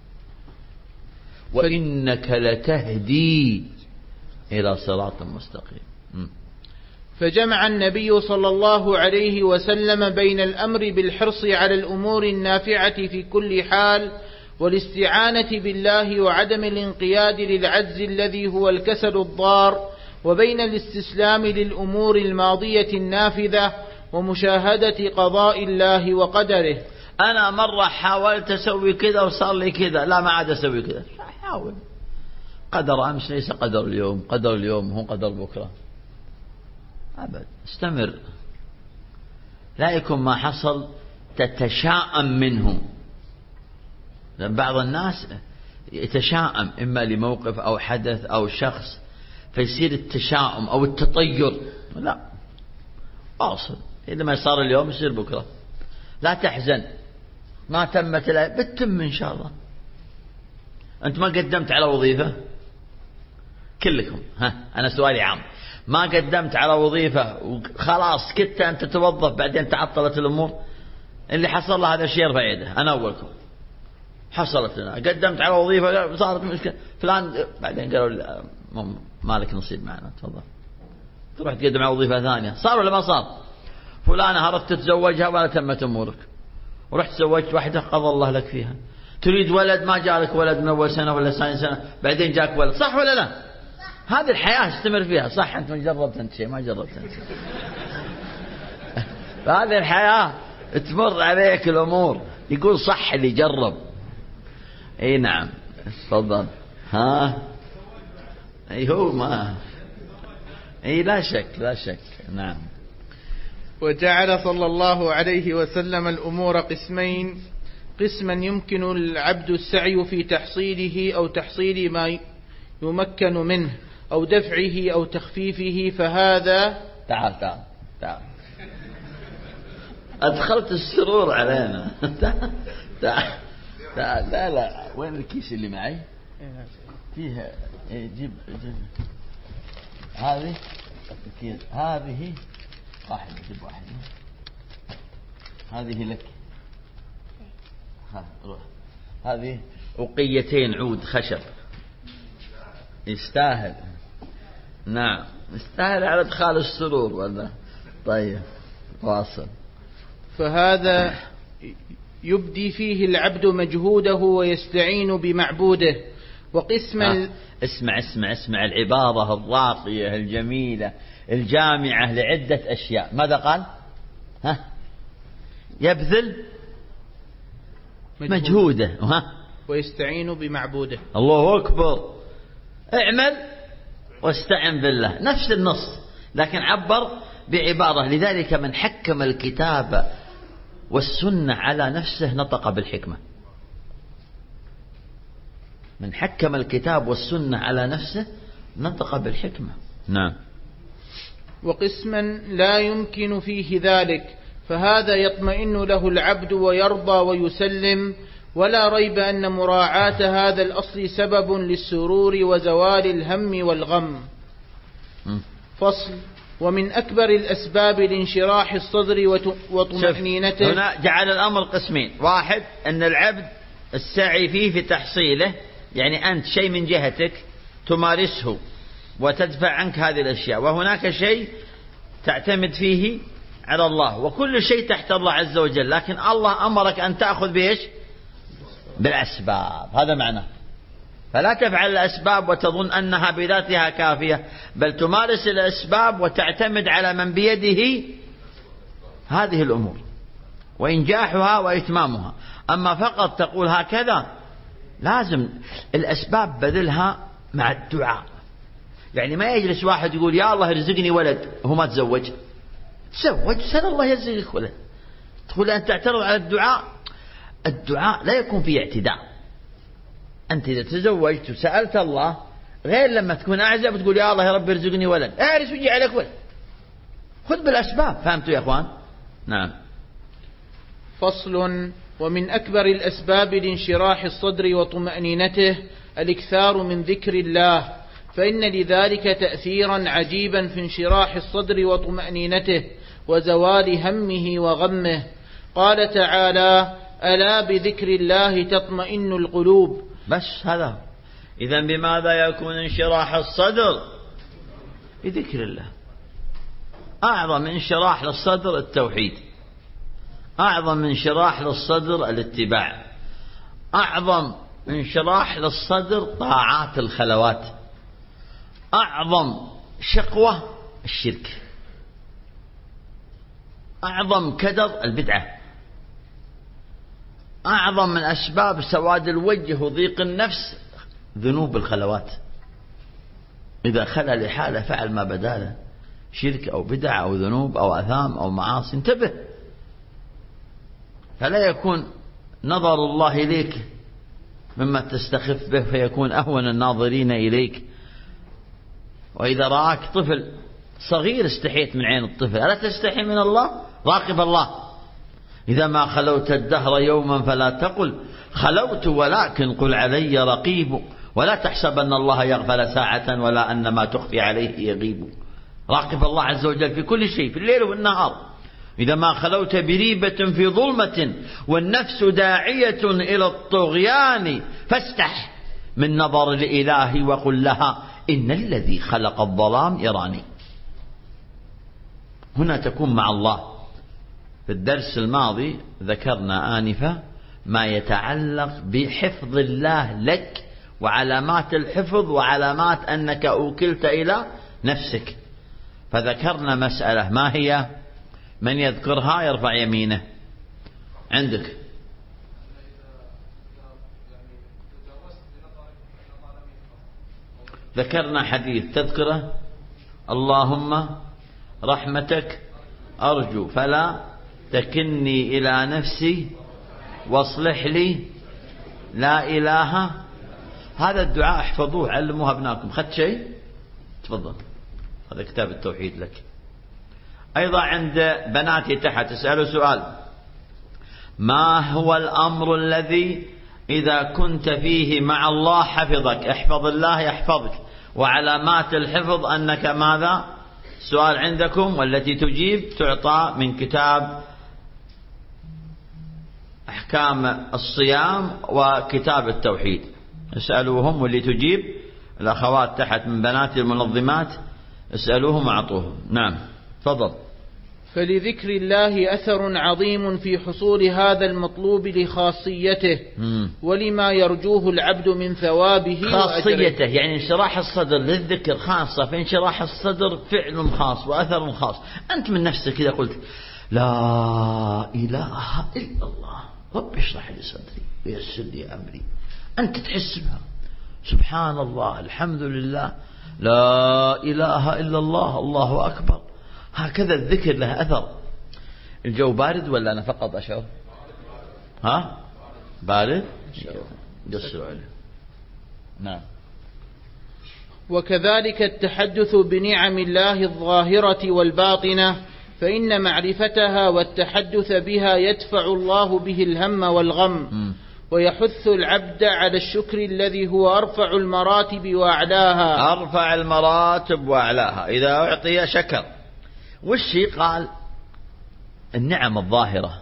[SPEAKER 2] وإنك لتهدي إلى صراط مستقيم.
[SPEAKER 3] فجمع النبي صلى الله عليه وسلم بين الأمر بالحرص على الأمور النافعة في كل حال، والاستعانة بالله، وعدم الانقياد للعجز الذي هو الكسل الضار، وبين الاستسلام للأمور الماضية النافذة، ومشاهدة قضاء الله وقدره.
[SPEAKER 2] أنا مرة حاولت أسوي كذا وصار لي كذا، لا ما عاد أسوي كذا. حاول. قدر أمس ليس قدر اليوم، قدر اليوم هو قدر بكرة. أبد. استمر. لا يكون ما حصل تتشاءم منه. لأن بعض الناس يتشاءم إما لموقف أو حدث أو شخص، فيصير التشاؤم أو التطير. لا، واصل. إذا ما صار اليوم يصير بكرة. لا تحزن، ما تمت الآية بتتم إن شاء الله. أنت ما قدمت على وظيفة كلكم، ها أنا سؤالي عام، ما قدمت على وظيفة وخلاص كنت أن تتوظف، بعدين تعطلت الأمور، اللي حصل له هذا الشيء يرفع يده. أنا أولكم حصلت لنا، قدمت على وظيفة صارت مشكلة فلان، بعدين قالوا ما لك نصيب معنا، تفضل تروح تقدم على وظيفة ثانية. صار ولا ما صار؟ فلانة أردت تتزوجها ولا تمت أمورك، ورحت تزوجت واحدة قضى الله لك فيها. تريد ولد، ما جالك ولد من أول سنة ولا ثاني سنة، بعدين جاك ولد. صح ولا لا؟ هذه الحياة استمر فيها. صح أنت ما جربت أنت شيء، ما جربت أنت شيء. هذه الحياة تمر عليك الأمور. يقول صح اللي جرب. اي نعم، تفضل. ها اي هو ما اي لا شك لا شك. نعم.
[SPEAKER 3] وجعل صلى الله عليه وسلم الأمور قسمين: قسما يمكن العبد السعي في تحصيله أو تحصيل ما يمكن منه أو دفعه أو تخفيفه، فهذا
[SPEAKER 2] تعال تعال تعال أدخلت السرور علينا. تعال تعال تعال. لا لا، وين الكيس اللي معي؟ فيها جيب جيب هذه الكيس، هذه واحدة، جيب واحدة، هذه لك، ها روح. هذه وقيتين عود خشب، يستاهل. نعم يستاهل على ادخال السرور ولا. طيب واصل.
[SPEAKER 3] فهذا يبدي فيه العبد مجهوده ويستعين بمعبوده. وقسما
[SPEAKER 2] آه. اسمع اسمع اسمع العبارة الراقية الجميلة الجامعة لعدة أشياء. ماذا قال؟ ها يبذل مجهوده ها
[SPEAKER 3] ويستعين بمعبوده.
[SPEAKER 2] الله أكبر. اعمل واستعن بالله، نفس النص لكن عبر بعبارة. لذلك من حكم الكتاب والسنة على نفسه نطق بالحكمة. من حكم الكتاب والسنة على نفسه نطق بالحكمة. نعم.
[SPEAKER 3] وقسما لا يمكن فيه ذلك، فهذا يطمئن له العبد ويرضى ويسلم، ولا ريب أن مراعاة هذا الأصل سبب للسرور وزوال الهم والغم.
[SPEAKER 2] م.
[SPEAKER 3] فصل. ومن أكبر الأسباب لانشراح الصدر وطمأنينته.
[SPEAKER 2] هنا جعل الأمر قسمين: واحد أن العبد السعي فيه في تحصيله، يعني أنت شيء من جهتك تمارسه وتدفع عنك هذه الأشياء، وهناك شيء تعتمد فيه على الله، وكل شيء تحت الله عز وجل، لكن الله أمرك أن تأخذ بإيش؟ بالأسباب. هذا معناه. فلا تفعل الأسباب وتظن أنها بذاتها كافية، بل تمارس الأسباب وتعتمد على من بيده هذه الأمور وإنجاحها وإتمامها. أما فقط تقول هكذا، لازم الأسباب بذلها مع الدعاء. يعني ما يجلس واحد يقول يا الله ارزقني ولد وهو ما تزوج. تزوج، سأل الله يرزقك ولد. تقول أنت تعترض على الدعاء. الدعاء لا يكون فيه اعتداء. أنت إذا تزوجت وسألت الله، غير لما تكون أعزب تقول يا الله يا رب ارزقني ولد، اعرس ويجي عليك ولد. خذ بالأسباب. فهمتوا يا أخوان؟ نعم.
[SPEAKER 3] فصل. ومن أكبر الأسباب لانشراح الصدر وطمأنينته الإكثار من ذكر الله، فإن لذلك تأثيرا عجيبا في انشراح الصدر وطمأنينته وزوال همه وغمه. قال تعالى: ألا بذكر الله تطمئن القلوب.
[SPEAKER 2] بس هذا. إذن بماذا يكون انشراح الصدر؟ بذكر الله. أعظم انشراح للصدر التوحيد، أعظم انشراح للصدر الاتباع، أعظم انشراح للصدر طاعات الخلوات، أعظم شقوة الشرك، أعظم كدر البدعة، أعظم من أسباب سواد الوجه وضيق النفس ذنوب الخلوات. إذا خلى لحاله فعل ما بداله شرك أو بدع أو ذنوب أو أثام أو معاصي، انتبه. فلا يكون نظر الله إليك مما تستخف به فيكون أهون الناظرين إليك. وإذا رآك طفل صغير استحيت من عين الطفل، ألا تستحي من الله؟ راقب الله. إذا ما خلوت الدهر يوما فلا تقل خلوت، ولكن قل علي رقيب، ولا تحسب أن الله يغفل ساعة ولا أن ما تخفي عليه يغيب. راقب الله عز وجل في كل شيء، في الليل والنهار. إذا ما خلوت بريبة في ظلمة والنفس داعية إلى الطغيان، فاستح من نظر الإله وقل لها إن الذي خلق الظلام يراني. هنا تكون مع الله. في الدرس الماضي ذكرنا آنفا ما يتعلق بحفظ الله لك وعلامات الحفظ وعلامات أنك أوكلت إلى نفسك. فذكرنا مسألة، ما هي؟ من يذكرها يرفع يمينه. عندك ذكرنا حديث تذكره: اللهم رحمتك أرجو فلا تكلني إلى نفسي واصلح لي لا إله. هذا الدعاء احفظوه علموه أبنائكم. خدت شيء؟ تفضل، هذا كتاب التوحيد لك. أيضا عند بناتي تحت اسألوا سؤال: ما هو الأمر الذي إذا كنت فيه مع الله حفظك؟ احفظ الله يحفظك. وعلامات الحفظ أنك ماذا؟ سؤال عندكم، والتي تجيب تعطى من كتاب أحكام الصيام وكتاب التوحيد. اسألوهم، واللي تجيب الأخوات تحت من بنات المنظمات اسألوهم وأعطوهم. نعم تفضل.
[SPEAKER 3] فلذكر الله أثر عظيم في حصول هذا المطلوب لخاصيته مم. ولما يرجوه العبد من ثوابه
[SPEAKER 2] خاصيته يعني انشراح الصدر للذكر خاصة، فانشراح الصدر فعل خاص وأثر خاص. أنت من نفسك كذا قلت لا إله إلا الله رب اشرح لي صدري ويسر لي أمري، أنت تحس بها. سبحان الله، الحمد لله، لا إله إلا الله، الله أكبر. هكذا الذكر له أثر. الجو بارد ولا أنا فقط أشعر؟ ها بارد؟ قصروا عليه. نعم.
[SPEAKER 3] وكذلك التحدث بنعم الله الظاهرة والباطنة، فإن معرفتها والتحدث بها يدفع الله به الهم والغم م. ويحث العبد على الشكر الذي هو أرفع المراتب وأعلاها.
[SPEAKER 2] أرفع المراتب وأعلاها. إذا أعطي شكر. والشي قال النعم الظاهرة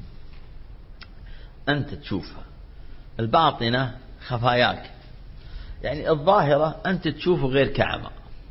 [SPEAKER 2] أنت تشوفها، الباطنة خفاياك. يعني الظاهرة أنت تشوف غيرك أعمى،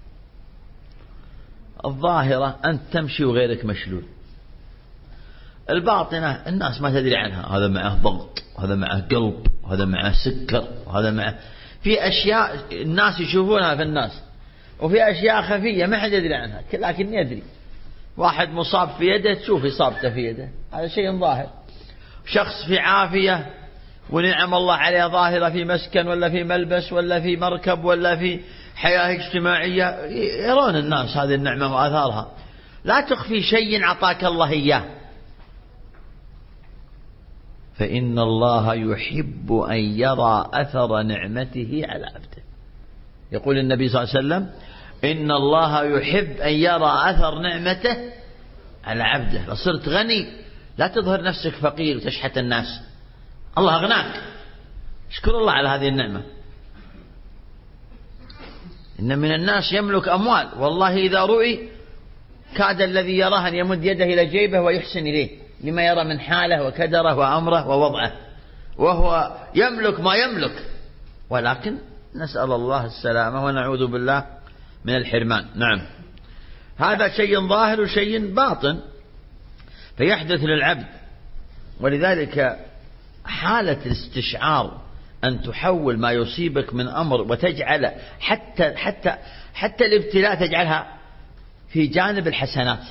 [SPEAKER 2] الظاهرة أنت تمشي وغيرك مشلول. الباطنة الناس ما تدري عنها، هذا معه ضغط، هذا معه قلب، هذا معه سكر، وهذا معه في أشياء الناس يشوفونها في الناس، وفي أشياء خفية ما حد يدري عنها لكن يدري. واحد مصاب في يده تشوف إصابته في يده، هذا شيء ظاهر. شخص في عافية ونعم الله عليه ظاهرة في مسكن ولا في ملبس ولا في مركب ولا في حياة اجتماعية، يرون الناس هذه النعمة وآثارها. لا تخفي شيء عطاك الله إياه، فإن الله يحب أن يرى أثر نعمته على عبده. يقول النبي صلى الله عليه وسلم إن الله يحب أن يرى أثر نعمته على عبده. لو صرت غني لا تظهر نفسك فقير وتشحت الناس، الله أغناك، اشكر الله على هذه النعمة. إن من الناس يملك أموال والله إذا رؤي كاد الذي يراه أن يمد يده إلى جيبه ويحسن إليه لما يرى من حاله وكدره وأمره ووضعه، وهو يملك ما يملك، ولكن نسأل الله السلامة ونعوذ بالله من الحرمان. نعم. هذا شيء ظاهر وشيء باطن فيحدث للعبد. ولذلك حالة الاستشعار أن تحول ما يصيبك من أمر وتجعل حتى حتى حتى الابتلاء تجعلها في جانب الحسنات،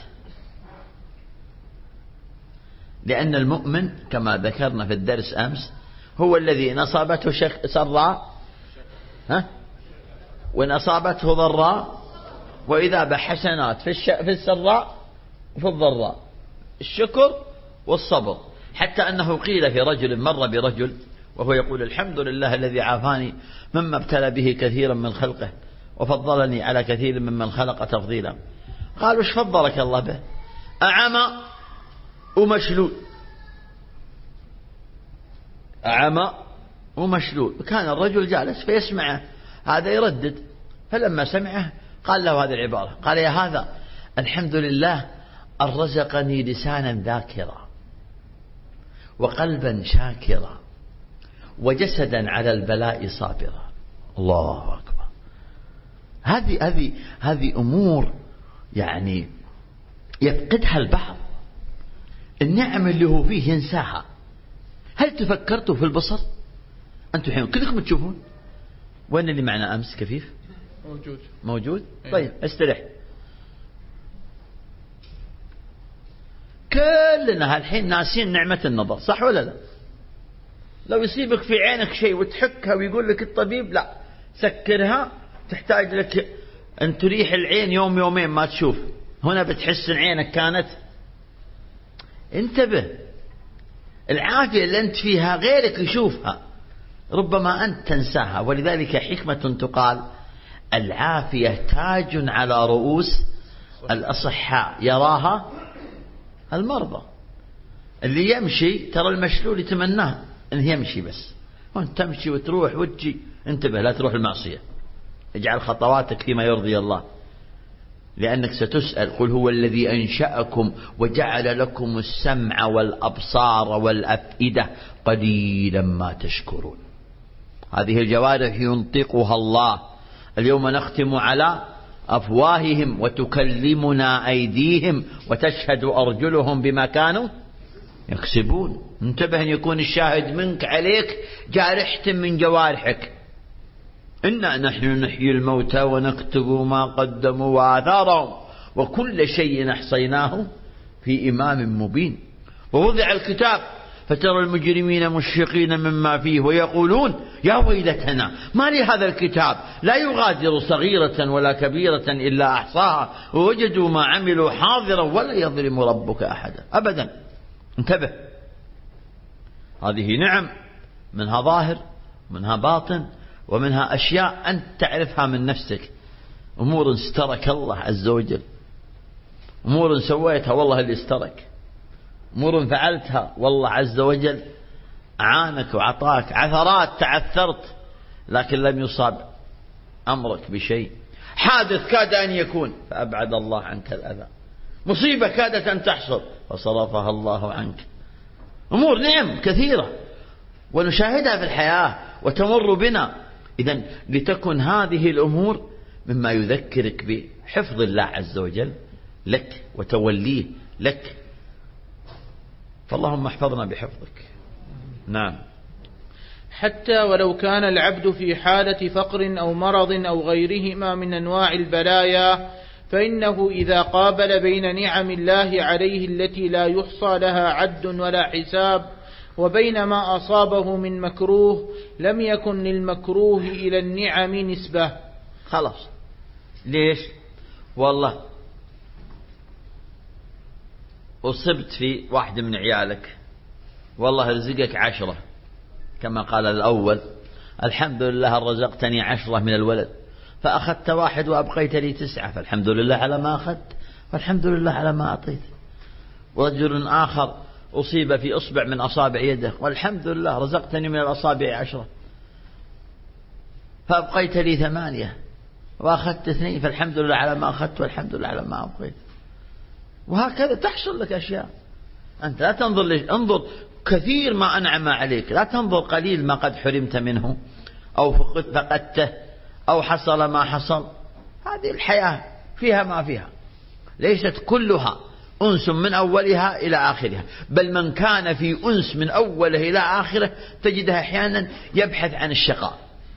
[SPEAKER 2] لأن المؤمن كما ذكرنا في الدرس أمس هو الذي إن أصابته سراء ها وإن أصابته ضراء وإذا بحسنات في, في السراء وفي الضراء، الشكر والصبر. حتى أنه قيل في رجل مر برجل وهو يقول الحمد لله الذي عافاني مما ابتلى به كثيرا من خلقه وفضلني على كثير ممن خلق تفضيلا. قالوا ايش فضلك الله به؟ أعمى ومشلول، أعمى ومشلول. كان الرجل جالس فيسمعه هذا يردد، فلما سمعه قال له هذه العبارة، قال يا هذا الحمد لله أن رزقني لسانا ذاكرا وقلبا شاكرا وجسدا على البلاء صابرا. الله أكبر. هذه هذه هذه أمور يعني يفقدها البعض، النعم اللي هو فيه ينساها. هل تفكرتوا في البصر؟ أنتم الحين كلكم تشوفون، وين اللي معنا أمس كفيف؟
[SPEAKER 3] موجود
[SPEAKER 2] موجود. طيب استرح. كلنا هالحين ناسين نعمة النظر، صح ولا لا؟ لو يصيبك في عينك شيء وتحكها ويقول لك الطبيب لا سكرها، تحتاج لك أن تريح العين يوم يومين ما تشوف، هنا بتحس إن عينك كانت انتبه، العافية اللي أنت فيها غيرك يشوفها، ربما أنت تنساها. ولذلك حكمة تقال: العافية تاج على رؤوس الأصحاء يراها المرضى. اللي يمشي ترى المشلول يتمناه أنه يمشي، بس وانت تمشي وتروح وتجي. انتبه لا تروح المعصية، اجعل خطواتك فيما يرضي الله، لأنك ستسأل. قل هو الذي أنشأكم وجعل لكم السمع والأبصار والأفئدة قليلا ما تشكرون. هذه الجوارح ينطقها الله. اليوم نختم على أفواههم وتكلمنا أيديهم وتشهد أرجلهم بما كانوا يكسبون. انتبه أن يكون الشاهد منك عليك جارحة من جوارحك. إنا نحن نحيي الموتى ونكتب ما قدموا وآثارهم وكل شيء أحصيناه في إمام مبين. ووضع الكتاب فترى المجرمين مشفقين مما فيه ويقولون يا ويلتنا ما لهذا الكتاب لا يغادر صغيرة ولا كبيرة إلا أحصاها ووجدوا ما عملوا حاضرا ولا يظلم ربك أحدا أبدا. انتبه، هذه نعم، منها ظاهر منها باطن ومنها أشياء أنت تعرفها من نفسك، أمور استرك الله عز وجل، أمور سويتها والله اللي استرك، أمور فعلتها والله عز وجل أعانك وعطاك، عثرات تعثرت لكن لم يصاب أمرك بشيء، حادث كاد أن يكون فأبعد الله عنك الأذى، مصيبة كادت أن تحصل فصرفها الله عنك. أمور نعم كثيرة ونشاهدها في الحياة وتمر بنا. إذن لتكن هذه الأمور مما يذكرك بحفظ الله عز وجل لك وتوليه لك، فاللهم احفظنا بحفظك. نعم.
[SPEAKER 3] حتى ولو كان العبد في حالة فقر أو مرض أو غيرهما من أنواع البلايا، فإنه إذا قابل بين نعم الله عليه التي لا يحصى لها عد ولا حساب وبين ما أصابه من مكروه لم يكن للمكروه إلى النعم نسبة.
[SPEAKER 2] خلاص. ليش؟ والله أصبت في واحد من عيالك، والله رزقك عشرة كما قال الأول، الحمد لله رزقتني عشرة من الولد، فأخذت واحد وأبقيت لي تسعة، فالحمد لله على ما أخذت والحمد لله على ما أعطيت. ورجل آخر أصيب في أصبع من أصابع يده، والحمد لله رزقتني من الأصابع عشرة فأبقيت لي ثمانية وأخذت اثنين، فالحمد لله على ما أخذت والحمد لله على ما أبقيت. وهكذا تحصل لك أشياء. أنت لا تنظر ليش، انظر كثير ما أنعم عليك، لا تنظر قليل ما قد حرمت منه أو فقدته أو حصل ما حصل. هذه الحياة فيها ما فيها، ليست كلها أنس من أولها إلى آخرها، بل من كان في أنس من أوله إلى آخره تجدها أحيانا يبحث عن الشقاء،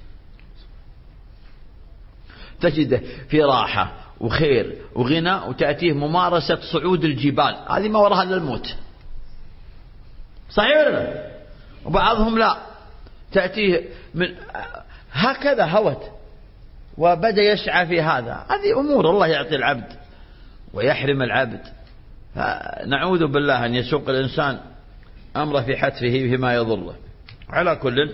[SPEAKER 2] تجده في راحة وخير وغنى وتأتيه ممارسة صعود الجبال، هذه ما وراها إلا الموت، صحيح ولا لا؟ وبعضهم لا، تأتيه من هكذا هوت وبدأ يسعى في هذا. هذه أمور الله يعطي العبد ويحرم العبد، فنعوذ بالله أن يسوق الإنسان أمره في حتفه بما يضره. على كل،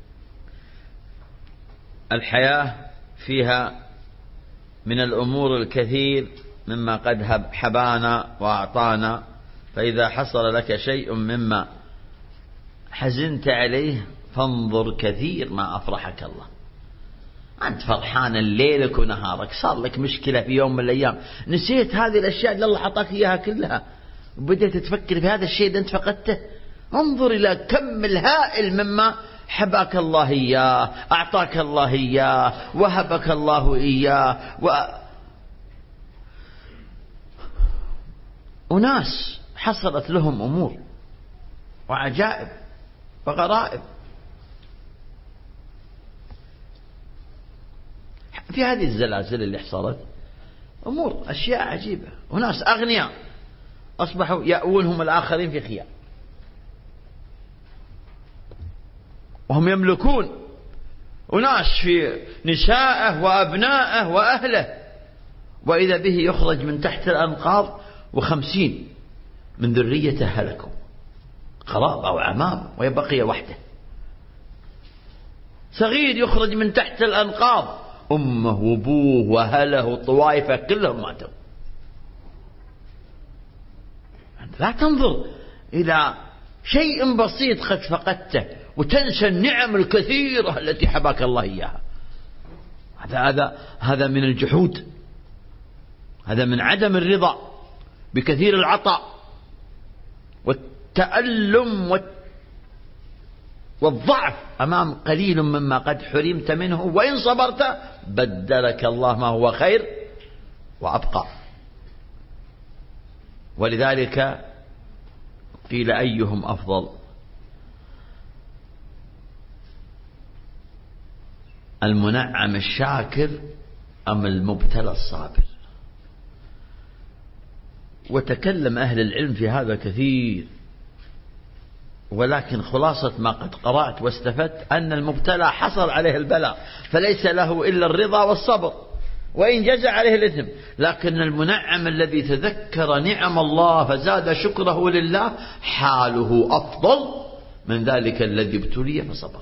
[SPEAKER 2] الحياة فيها من الأمور الكثير مما قد حبانا وأعطانا، فإذا حصل لك شيء مما حزنت عليه فانظر كثير ما أفرحك الله. أنت فرحان ليلك ونهارك، صار لك مشكلة في يوم من الأيام نسيت هذه الأشياء اللي الله عطاك إياها كلها وبدأت تفكر في هذا الشيء اللي أنت فقدته. انظر إلى كم الهائل مما حباك الله إياه، أعطاك الله إياه، وهبك الله إياه. و... أناس حصلت لهم أمور وعجائب وغرائب في هذه الزلازل اللي حصلت، أمور أشياء عجيبة. وناس أغنياء أصبحوا يأوونهم الآخرين في خيام وهم يملكون، وناس في نساءه وأبنائه وأهله، وإذا به يخرج من تحت الأنقاض وخمسين من ذريته هلكوا، قرابة أو عمام، ويبقي وحده. صغير يخرج من تحت الأنقاض، أمه وأبوه وأهله وطوائفه كلهم ماتوا. لا تنظر إلى شيء بسيط قد فقدته وتنسى النعم الكثيرة التي حباك الله إياها. هذا هذا هذا من الجحود، هذا من عدم الرضا بكثير العطاء والتألم والضعف أمام قليل مما قد حرمت منه، وإن صبرت بدلك الله ما هو خير وأبقى. ولذلك قيل أيهم أفضل، المنعم الشاكر أم المبتلى الصابر؟ وتكلم أهل العلم في هذا كثير، ولكن خلاصة ما قد قرأت واستفدت أن المبتلى حصل عليه البلاء فليس له إلا الرضا والصبر، وإن جزع عليه الإثم. لكن المنعم الذي تذكر نعم الله فزاد شكره لله حاله أفضل من ذلك الذي ابتلي فصبر،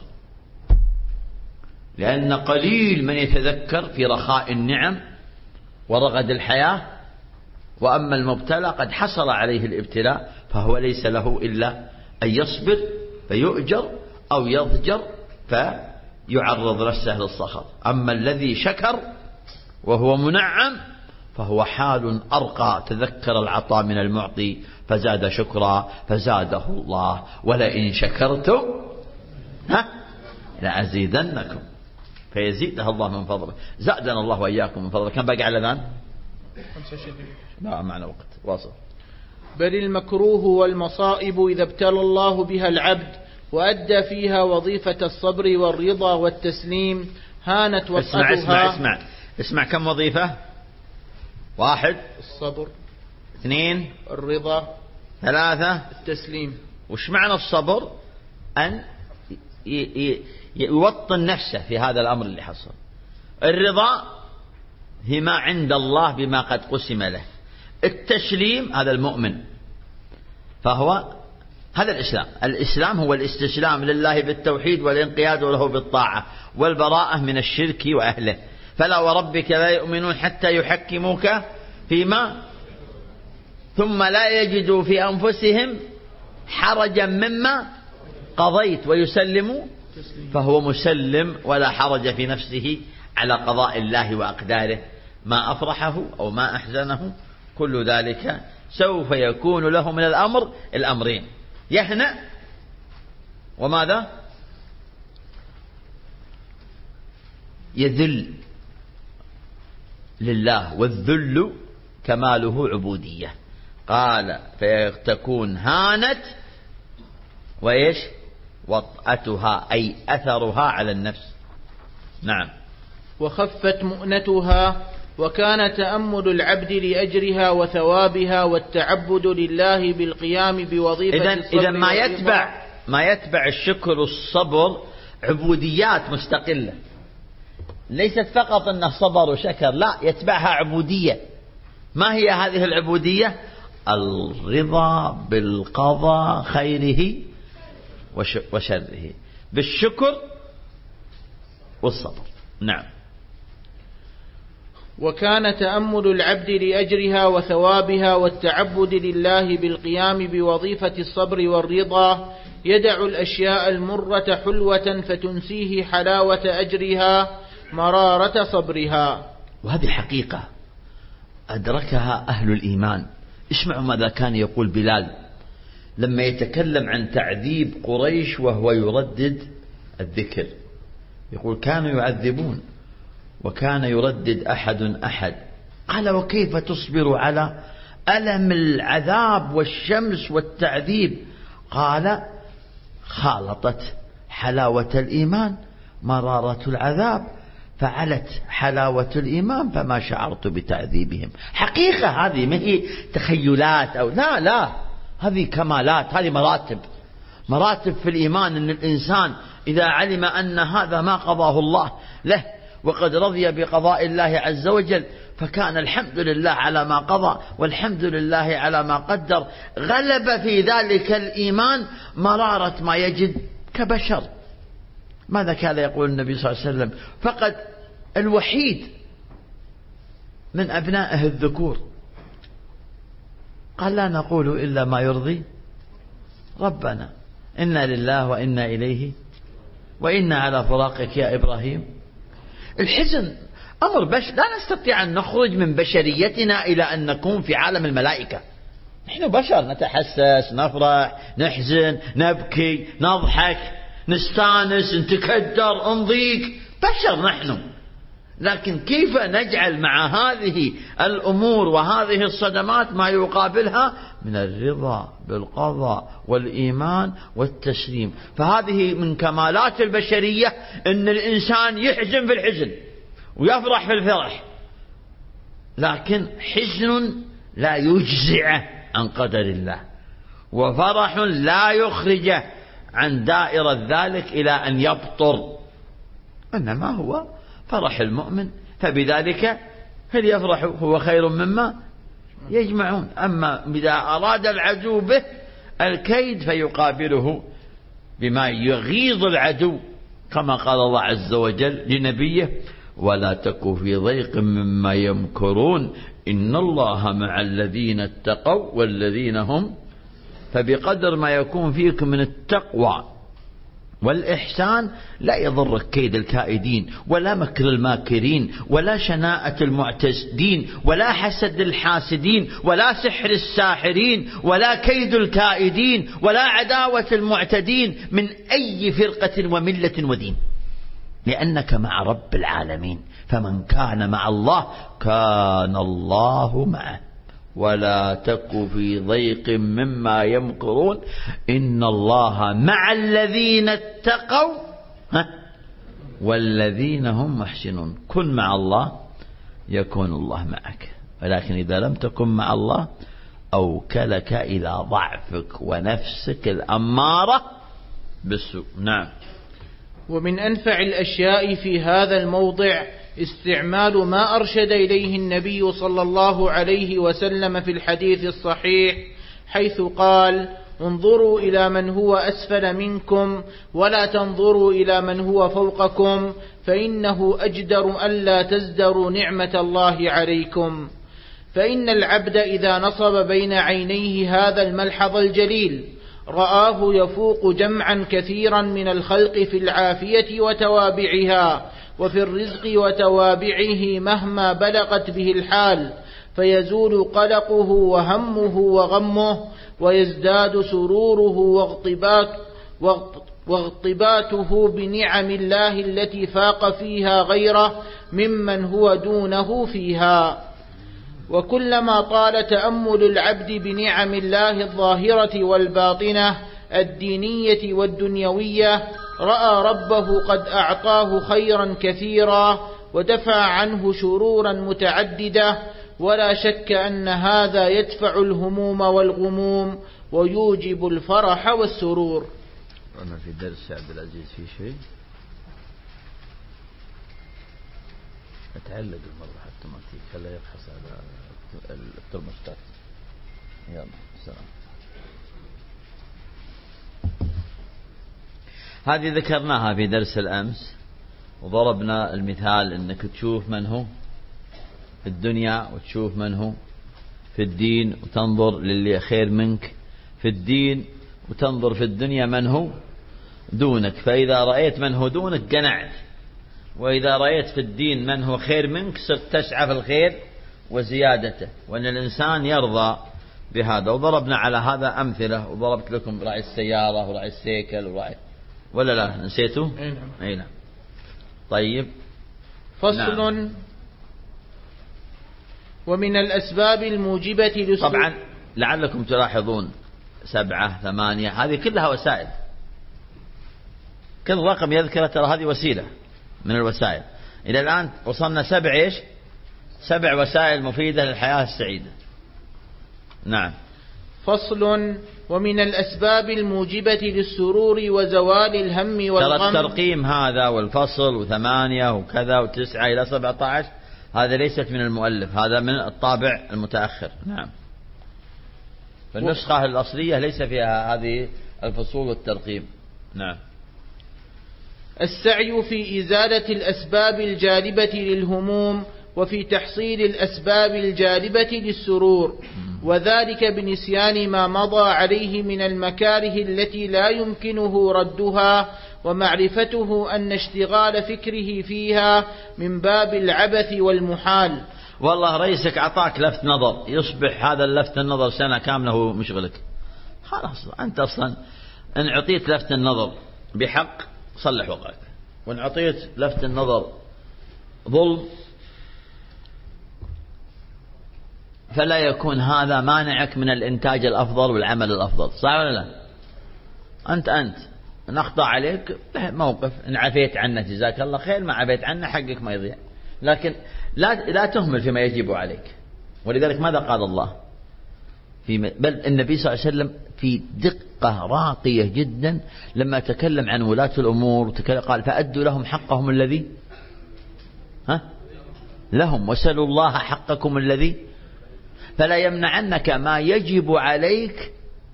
[SPEAKER 2] لأن قليل من يتذكر في رخاء النعم ورغد الحياة، وأما المبتلى قد حصل عليه الابتلاء فهو ليس له إلا أن يصبر فيؤجر أو يضجر فيعرض نفسه للسخط. أما الذي شكر وهو منعم فهو حال أرقى، تذكر العطاء من المعطي فزاد شكرا فزاده الله، ولئن شكرتم ها لأزيدنكم، فيزيدها الله من فضله. زادنا الله وإياكم من فضله. كم باقي على الآن؟ لا معنا وقت، واصل.
[SPEAKER 3] بل المكروه والمصائب إذا ابتلى الله بها العبد وأدى فيها وظيفة الصبر والرضا والتسليم هانت وطأتها.
[SPEAKER 2] اسمع اسمع اسمع اسمع كم وظيفة؟ واحد
[SPEAKER 3] الصبر،
[SPEAKER 2] اثنين
[SPEAKER 3] الرضا،
[SPEAKER 2] ثلاثة
[SPEAKER 3] التسليم.
[SPEAKER 2] وش معنى الصبر؟ أن يوطن نفسه في هذا الأمر اللي حصل. الرضا هي ما عند الله بما قد قسم له. التسليم هذا المؤمن، فهو هذا الإسلام. الإسلام هو الاستسلام لله بالتوحيد والانقياد له بالطاعة والبراءة من الشرك وأهله. فلا وربك لا يؤمنون حتى يحكموك فيما ثم لا يجدوا في أنفسهم حرجا مما قضيت ويسلموا، فهو مسلم ولا حرج في نفسه على قضاء الله وأقداره، ما أفرحه أو ما أحزنه كل ذلك سوف يكون له من الأمر الأمرين: يهنأ وماذا؟ يذل لله، والذل كماله عبودية. قال فتكون هانت وإيش وطأتها أي أثرها على النفس. نعم.
[SPEAKER 3] وخفت مؤنتها، وكان تأمل العبد لأجرها وثوابها والتعبد لله بالقيام بوظيفة
[SPEAKER 2] إذن
[SPEAKER 3] الصبر.
[SPEAKER 2] إذن ما يتبع ما يتبع الشكر والصبر عبوديات مستقلة، ليست فقط أنه صبر وشكر، لا، يتبعها عبودية. ما هي هذه العبودية؟ الرضا بالقضاء خيره وشره بالشكر والصبر. نعم.
[SPEAKER 3] وكان تأمل العبد لأجرها وثوابها والتعبد لله بالقيام بوظيفة الصبر والرضا يدع الأشياء المرة حلوة فتنسيه حلاوة أجرها مرارة صبرها.
[SPEAKER 2] وهذه حقيقة أدركها أهل الإيمان. اسمعوا ماذا كان يقول بلال لما يتكلم عن تعذيب قريش وهو يردد الذكر. يقول: كانوا يعذبون وكان يردد أحد أحد. قال: وكيف تصبر على ألم العذاب والشمس والتعذيب؟ قال: خالطت حلاوة الإيمان مرارة العذاب فعلت حلاوة الإيمان فما شعرت بتعذيبهم. حقيقة هذه ما هي تخيلات أو لا لا هذه كمالات، هذه مراتب مراتب في الإيمان. أن الإنسان إذا علم أن هذا ما قضاه الله له وقد رضي بقضاء الله عز وجل فكان الحمد لله على ما قضى والحمد لله على ما قدر. غلب في ذلك الإيمان مرارة ما يجد كبشر. ماذا كان يقول النبي صلى الله عليه وسلم؟ فقد الوحيد من أبنائه الذكور قال لا نقول إلا ما يرضي ربنا، إنا لله وإنا إليه وإنا على فراقك يا إبراهيم. الحزن أمر بش لا نستطيع أن نخرج من بشريتنا إلى أن نكون في عالم الملائكة. نحن بشر نتحسس، نفرح، نحزن، نبكي، نضحك، نستانس، نتكدر، نضيق، بشر نحن. لكن كيف نجعل مع هذه الأمور وهذه الصدمات ما يقابلها من الرضا بالقضاء والإيمان والتسليم؟ فهذه من كمالات البشرية أن الإنسان يحزن في الحزن ويفرح في الفرح، لكن حزن لا يجزعه عن قدر الله، وفرح لا يخرجه عن دائرة ذلك إلى أن يبطر، إنما هو فرح المؤمن فبذلك فليفرح هو خير مما يجمعون. أما إذا أراد العدو به الكيد فيقابله بما يغيظ العدو، كما قال الله عز وجل لنبيه: ولا تك في ضيق مما يمكرون إن الله مع الذين اتقوا والذين هم. فبقدر ما يكون فيك من التقوى والإحسان لا يضرك كيد الكائدين ولا مكر الماكرين ولا شناعة المعتدين ولا حسد الحاسدين ولا سحر الساحرين ولا كيد الكائدين ولا عداوة المعتدين من أي فرقة وملة ودين، لأنك مع رب العالمين. فمن كان مع الله كان الله معه. ولا تك في ضيق مما يمكرون إن الله مع الذين اتقوا والذين هم محسنون. كن مع الله يكون الله معك، ولكن إذا لم تكن مع الله أوكلك إلى ضعفك ونفسك الأمارة بالسوء. نعم.
[SPEAKER 3] ومن أنفع الأشياء في هذا الموضع استعمال ما أرشد إليه النبي صلى الله عليه وسلم في الحديث الصحيح، حيث قال: انظروا إلى من هو أسفل منكم ولا تنظروا إلى من هو فوقكم فإنه أجدر ألا تزدروا نعمة الله عليكم. فإن العبد إذا نصب بين عينيه هذا الملحظ الجليل رآه يفوق جمعا كثيرا من الخلق في العافية وتوابعها وفي الرزق وتوابعه مهما بلغت به الحال، فيزول قلقه وهمه وغمه ويزداد سروره واغتباط واغتباطه بنعم الله التي فاق فيها غيره ممن هو دونه فيها. وكلما طال تأمل العبد بنعم الله الظاهرة والباطنة الدينية والدنيوية رأى ربه قد أعطاه خيرا كثيرا ودفع عنه شرورا متعددة، ولا شك أن هذا يدفع الهموم والغموم ويوجب الفرح والسرور.
[SPEAKER 2] أنا في درس عبد العزيز في شيء أتعلق المرة حتى ما تيجي خليه يبحث على الترمستات. يلا سلام. هذه ذكرناها في درس الأمس وضربنا المثال أنك تشوف من هو في الدنيا وتشوف من هو في الدين وتنظر للي خير منك في الدين وتنظر في الدنيا من هو دونك. فإذا رأيت من هو دونك قنعت، وإذا رأيت في الدين من هو خير منك صرت تسعى في الخير وزيادته، وأن الإنسان يرضى بهذا. وضربنا على هذا أمثلة، وضربت لكم رأي السيارة ورأي السيكل ورأي ولا لا نسيته؟
[SPEAKER 3] أي نعم.
[SPEAKER 2] أي نعم. طيب.
[SPEAKER 3] فصل. نعم. ومن الأسباب الموجبة لسوء.
[SPEAKER 2] طبعا لعلكم تلاحظون سبعة ثمانية هذه كلها وسائل، كل رقم يذكره ترى هذه وسيلة من الوسائل. إلى الآن وصلنا سبع إيش؟ سبع وسائل مفيدة للحياة السعيدة. نعم.
[SPEAKER 3] فصل. ومن الأسباب الموجبة للسرور وزوال الهم والغم.
[SPEAKER 2] ترى الترقيم هذا والفصل وثمانية وكذا وتسعة إلى سبعة عشر هذا ليست من المؤلف، هذا من الطابع المتأخر. نعم. فالنسخة الأصلية ليس فيها هذه الفصول والترقيم. نعم.
[SPEAKER 3] السعي في إزالة الأسباب الجالبة للهموم وفي تحصيل الأسباب الجالبة للسرور، وذلك بنسيان ما مضى عليه من المكاره التي لا يمكنه ردها، ومعرفته أن اشتغال فكره فيها من باب العبث والمحال.
[SPEAKER 2] والله رئيسك أعطاك لفت نظر، يصبح هذا اللفت النظر سنة كاملة هو مشغلك. خلاص أنت أصلا إن عطيت لفت النظر بحق صلح وقعك، وإن عطيت لفت النظر ظلم فلا يكون هذا مانعك من الإنتاج الأفضل والعمل الأفضل. صح ولا لا؟ أنت أنت نخضع عليك موقف، إن عفيت عنه جزاك الله خير، ما عفيت عنه حقك ما يضيع، لكن لا لا تهمل فيما يجب عليك. ولذلك ماذا قال الله في بل النبي صلى الله عليه وسلم في دقة راقية جدا لما تكلم عن ولاة الأمور قال فأدوا لهم حقهم الذي ها لهم وسلوا الله حقكم الذي، فلا يمنعنك ما يجب عليك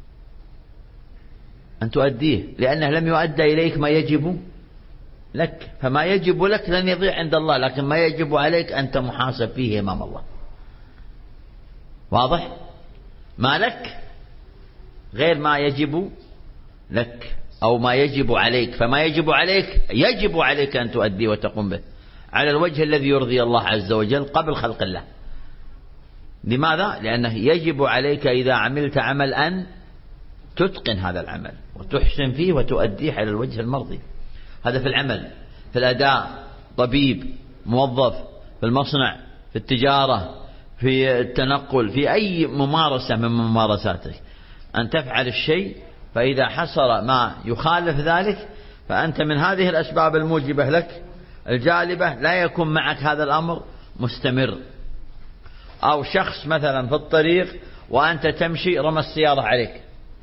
[SPEAKER 2] أن تؤديه، لأنه لم يؤدى إليك ما يجب لك، فما يجب لك لن يضيع عند الله، لكن ما يجب عليك أنت محاسب فيه أمام الله. واضح؟ ما لك غير ما يجب لك أو ما يجب عليك، فما يجب عليك يجب عليك أن تؤديه وتقوم به على الوجه الذي يرضي الله عز وجل قبل خلق الله. لماذا؟ لأنه يجب عليك إذا عملت عمل أن تتقن هذا العمل وتحسن فيه وتؤديه على الوجه المرضي. هذا في العمل، في الأداء، طبيب، موظف، في المصنع، في التجارة، في التنقل، في أي ممارسة من ممارساتك، أن تفعل الشيء فإذا حصل ما يخالف ذلك فأنت من هذه الأسباب الموجبة لك الجالبة لا يكون معك هذا الأمر مستمر. أو شخص مثلا في الطريق وأنت تمشي رمى السيارة عليك،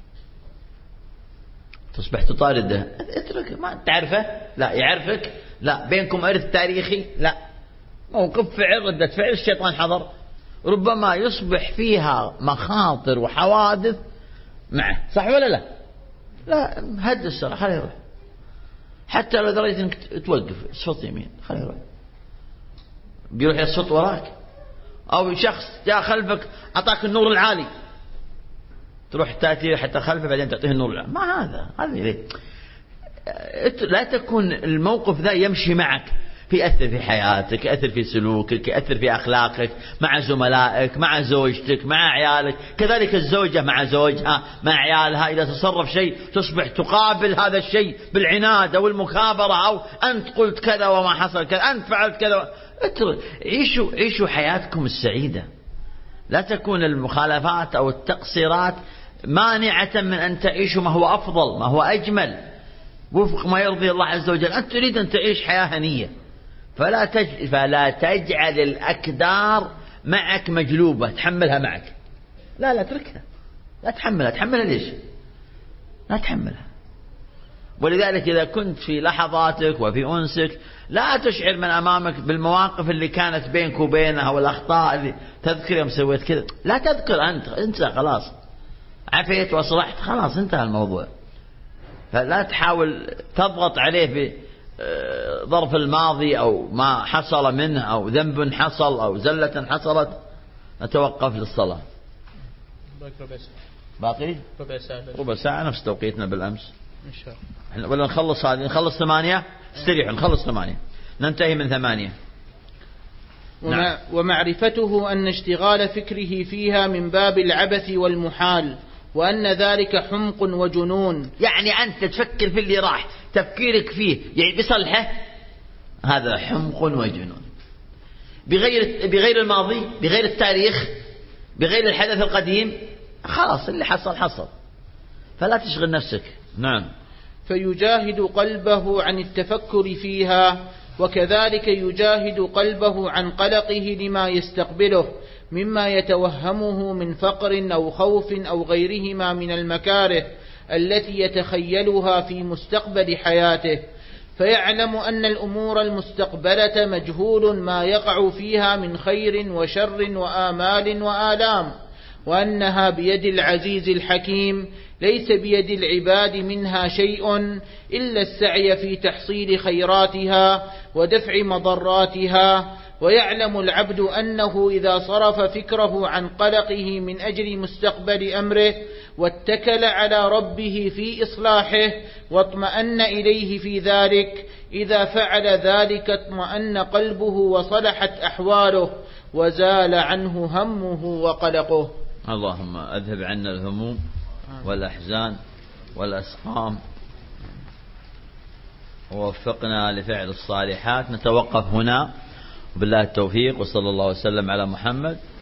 [SPEAKER 2] تصبح تطارده، اترك، ما تعرفه، لا يعرفك، لا بينكم إرث تاريخي، لا موقف فعل ردة فعل الشيطان حضر، ربما يصبح فيها مخاطر وحوادث معه. صح ولا لا؟ لا هد السرعة خليه يروح، حتى لو درجة انك توقف صوت يمين خليه يروح، بيروح يصوت وراك. أو شخص جاء خلفك أعطاك النور العالي تروح تأتي حتى خلفه بعدين تعطيه النور العالي، ما هذا هذا ليه؟ لا تكون الموقف ذا يمشي معك، في أثر في حياتك، يأثر في سلوكك، يأثر في أخلاقك مع زملائك، مع زوجتك، مع عيالك، كذلك الزوجة مع زوجها، مع عيالها. إذا تصرف شيء تصبح تقابل هذا الشيء بالعناد أو المكابرة، أو أنت قلت كذا وما حصل كذا، أنت فعلت كذا. عيشوا عيشوا حياتكم السعيدة، لا تكون المخالفات أو التقصيرات مانعة من أن تعيشوا ما هو أفضل، ما هو أجمل، وفق ما يرضي الله عز وجل. أنت تريد أن تعيش حياة هنية، فلا تج... فلا تجعل الأكدار معك مجلوبة تحملها معك، لا لا اتركها، لا تحملها. تحملها ليش؟ لا تحملها. ولذلك إذا كنت في لحظاتك وفي أنسك لا تشعر من أمامك بالمواقف اللي كانت بينك وبينها والأخطاء اللي تذكر يوم سويت كذا، لا تذكر، أنت انت خلاص عفيت وأصلحت، خلاص انتهى الموضوع. فلا تحاول تضغط عليه في ظرف الماضي أو ما حصل منه أو ذنب حصل أو زلة حصلت. نتوقف للصلاة. باقي
[SPEAKER 3] ربع ساعة،
[SPEAKER 2] ربع ساعة نفس توقيتنا بالأمس
[SPEAKER 3] إن شاء
[SPEAKER 2] الله. ولا نخلص هذه، نخلص ثمانية، استريحوا نخلص ثمانية ننتهي من ثمانية.
[SPEAKER 3] ومع نعم. ومعرفته أن اشتغال فكره فيها من باب العبث والمحال، وأن ذلك حمق وجنون.
[SPEAKER 2] يعني أنت تفكر في اللي راح، تفكيرك فيه يعني بصلحه، هذا حمق وجنون، بغير بغير الماضي، بغير التاريخ، بغير الحدث القديم، خلاص اللي حصل حصل، فلا تشغل نفسك. نعم.
[SPEAKER 3] فيجاهد قلبه عن التفكر فيها، وكذلك يجاهد قلبه عن قلقه لما يستقبله مما يتوهمه من فقر أو خوف أو غيرهما من المكاره التي يتخيلها في مستقبل حياته، فيعلم أن الأمور المستقبلة مجهول ما يقع فيها من خير وشر وآمال وآلام، وأنها بيد العزيز الحكيم، ليس بيد العباد منها شيء إلا السعي في تحصيل خيراتها ودفع مضراتها. ويعلم العبد أنه إذا صرف فكره عن قلقه من أجل مستقبل أمره واتكل على ربه في إصلاحه واطمأن إليه في ذلك، إذا فعل ذلك اطمأن قلبه وصلحت أحواله وزال عنه همه وقلقه.
[SPEAKER 2] اللهم أذهب عنا الهموم والأحزان والأسقام ووفقنا لفعل الصالحات. نتوقف هنا، بالله التوفيق، وصلى الله وسلم على محمد.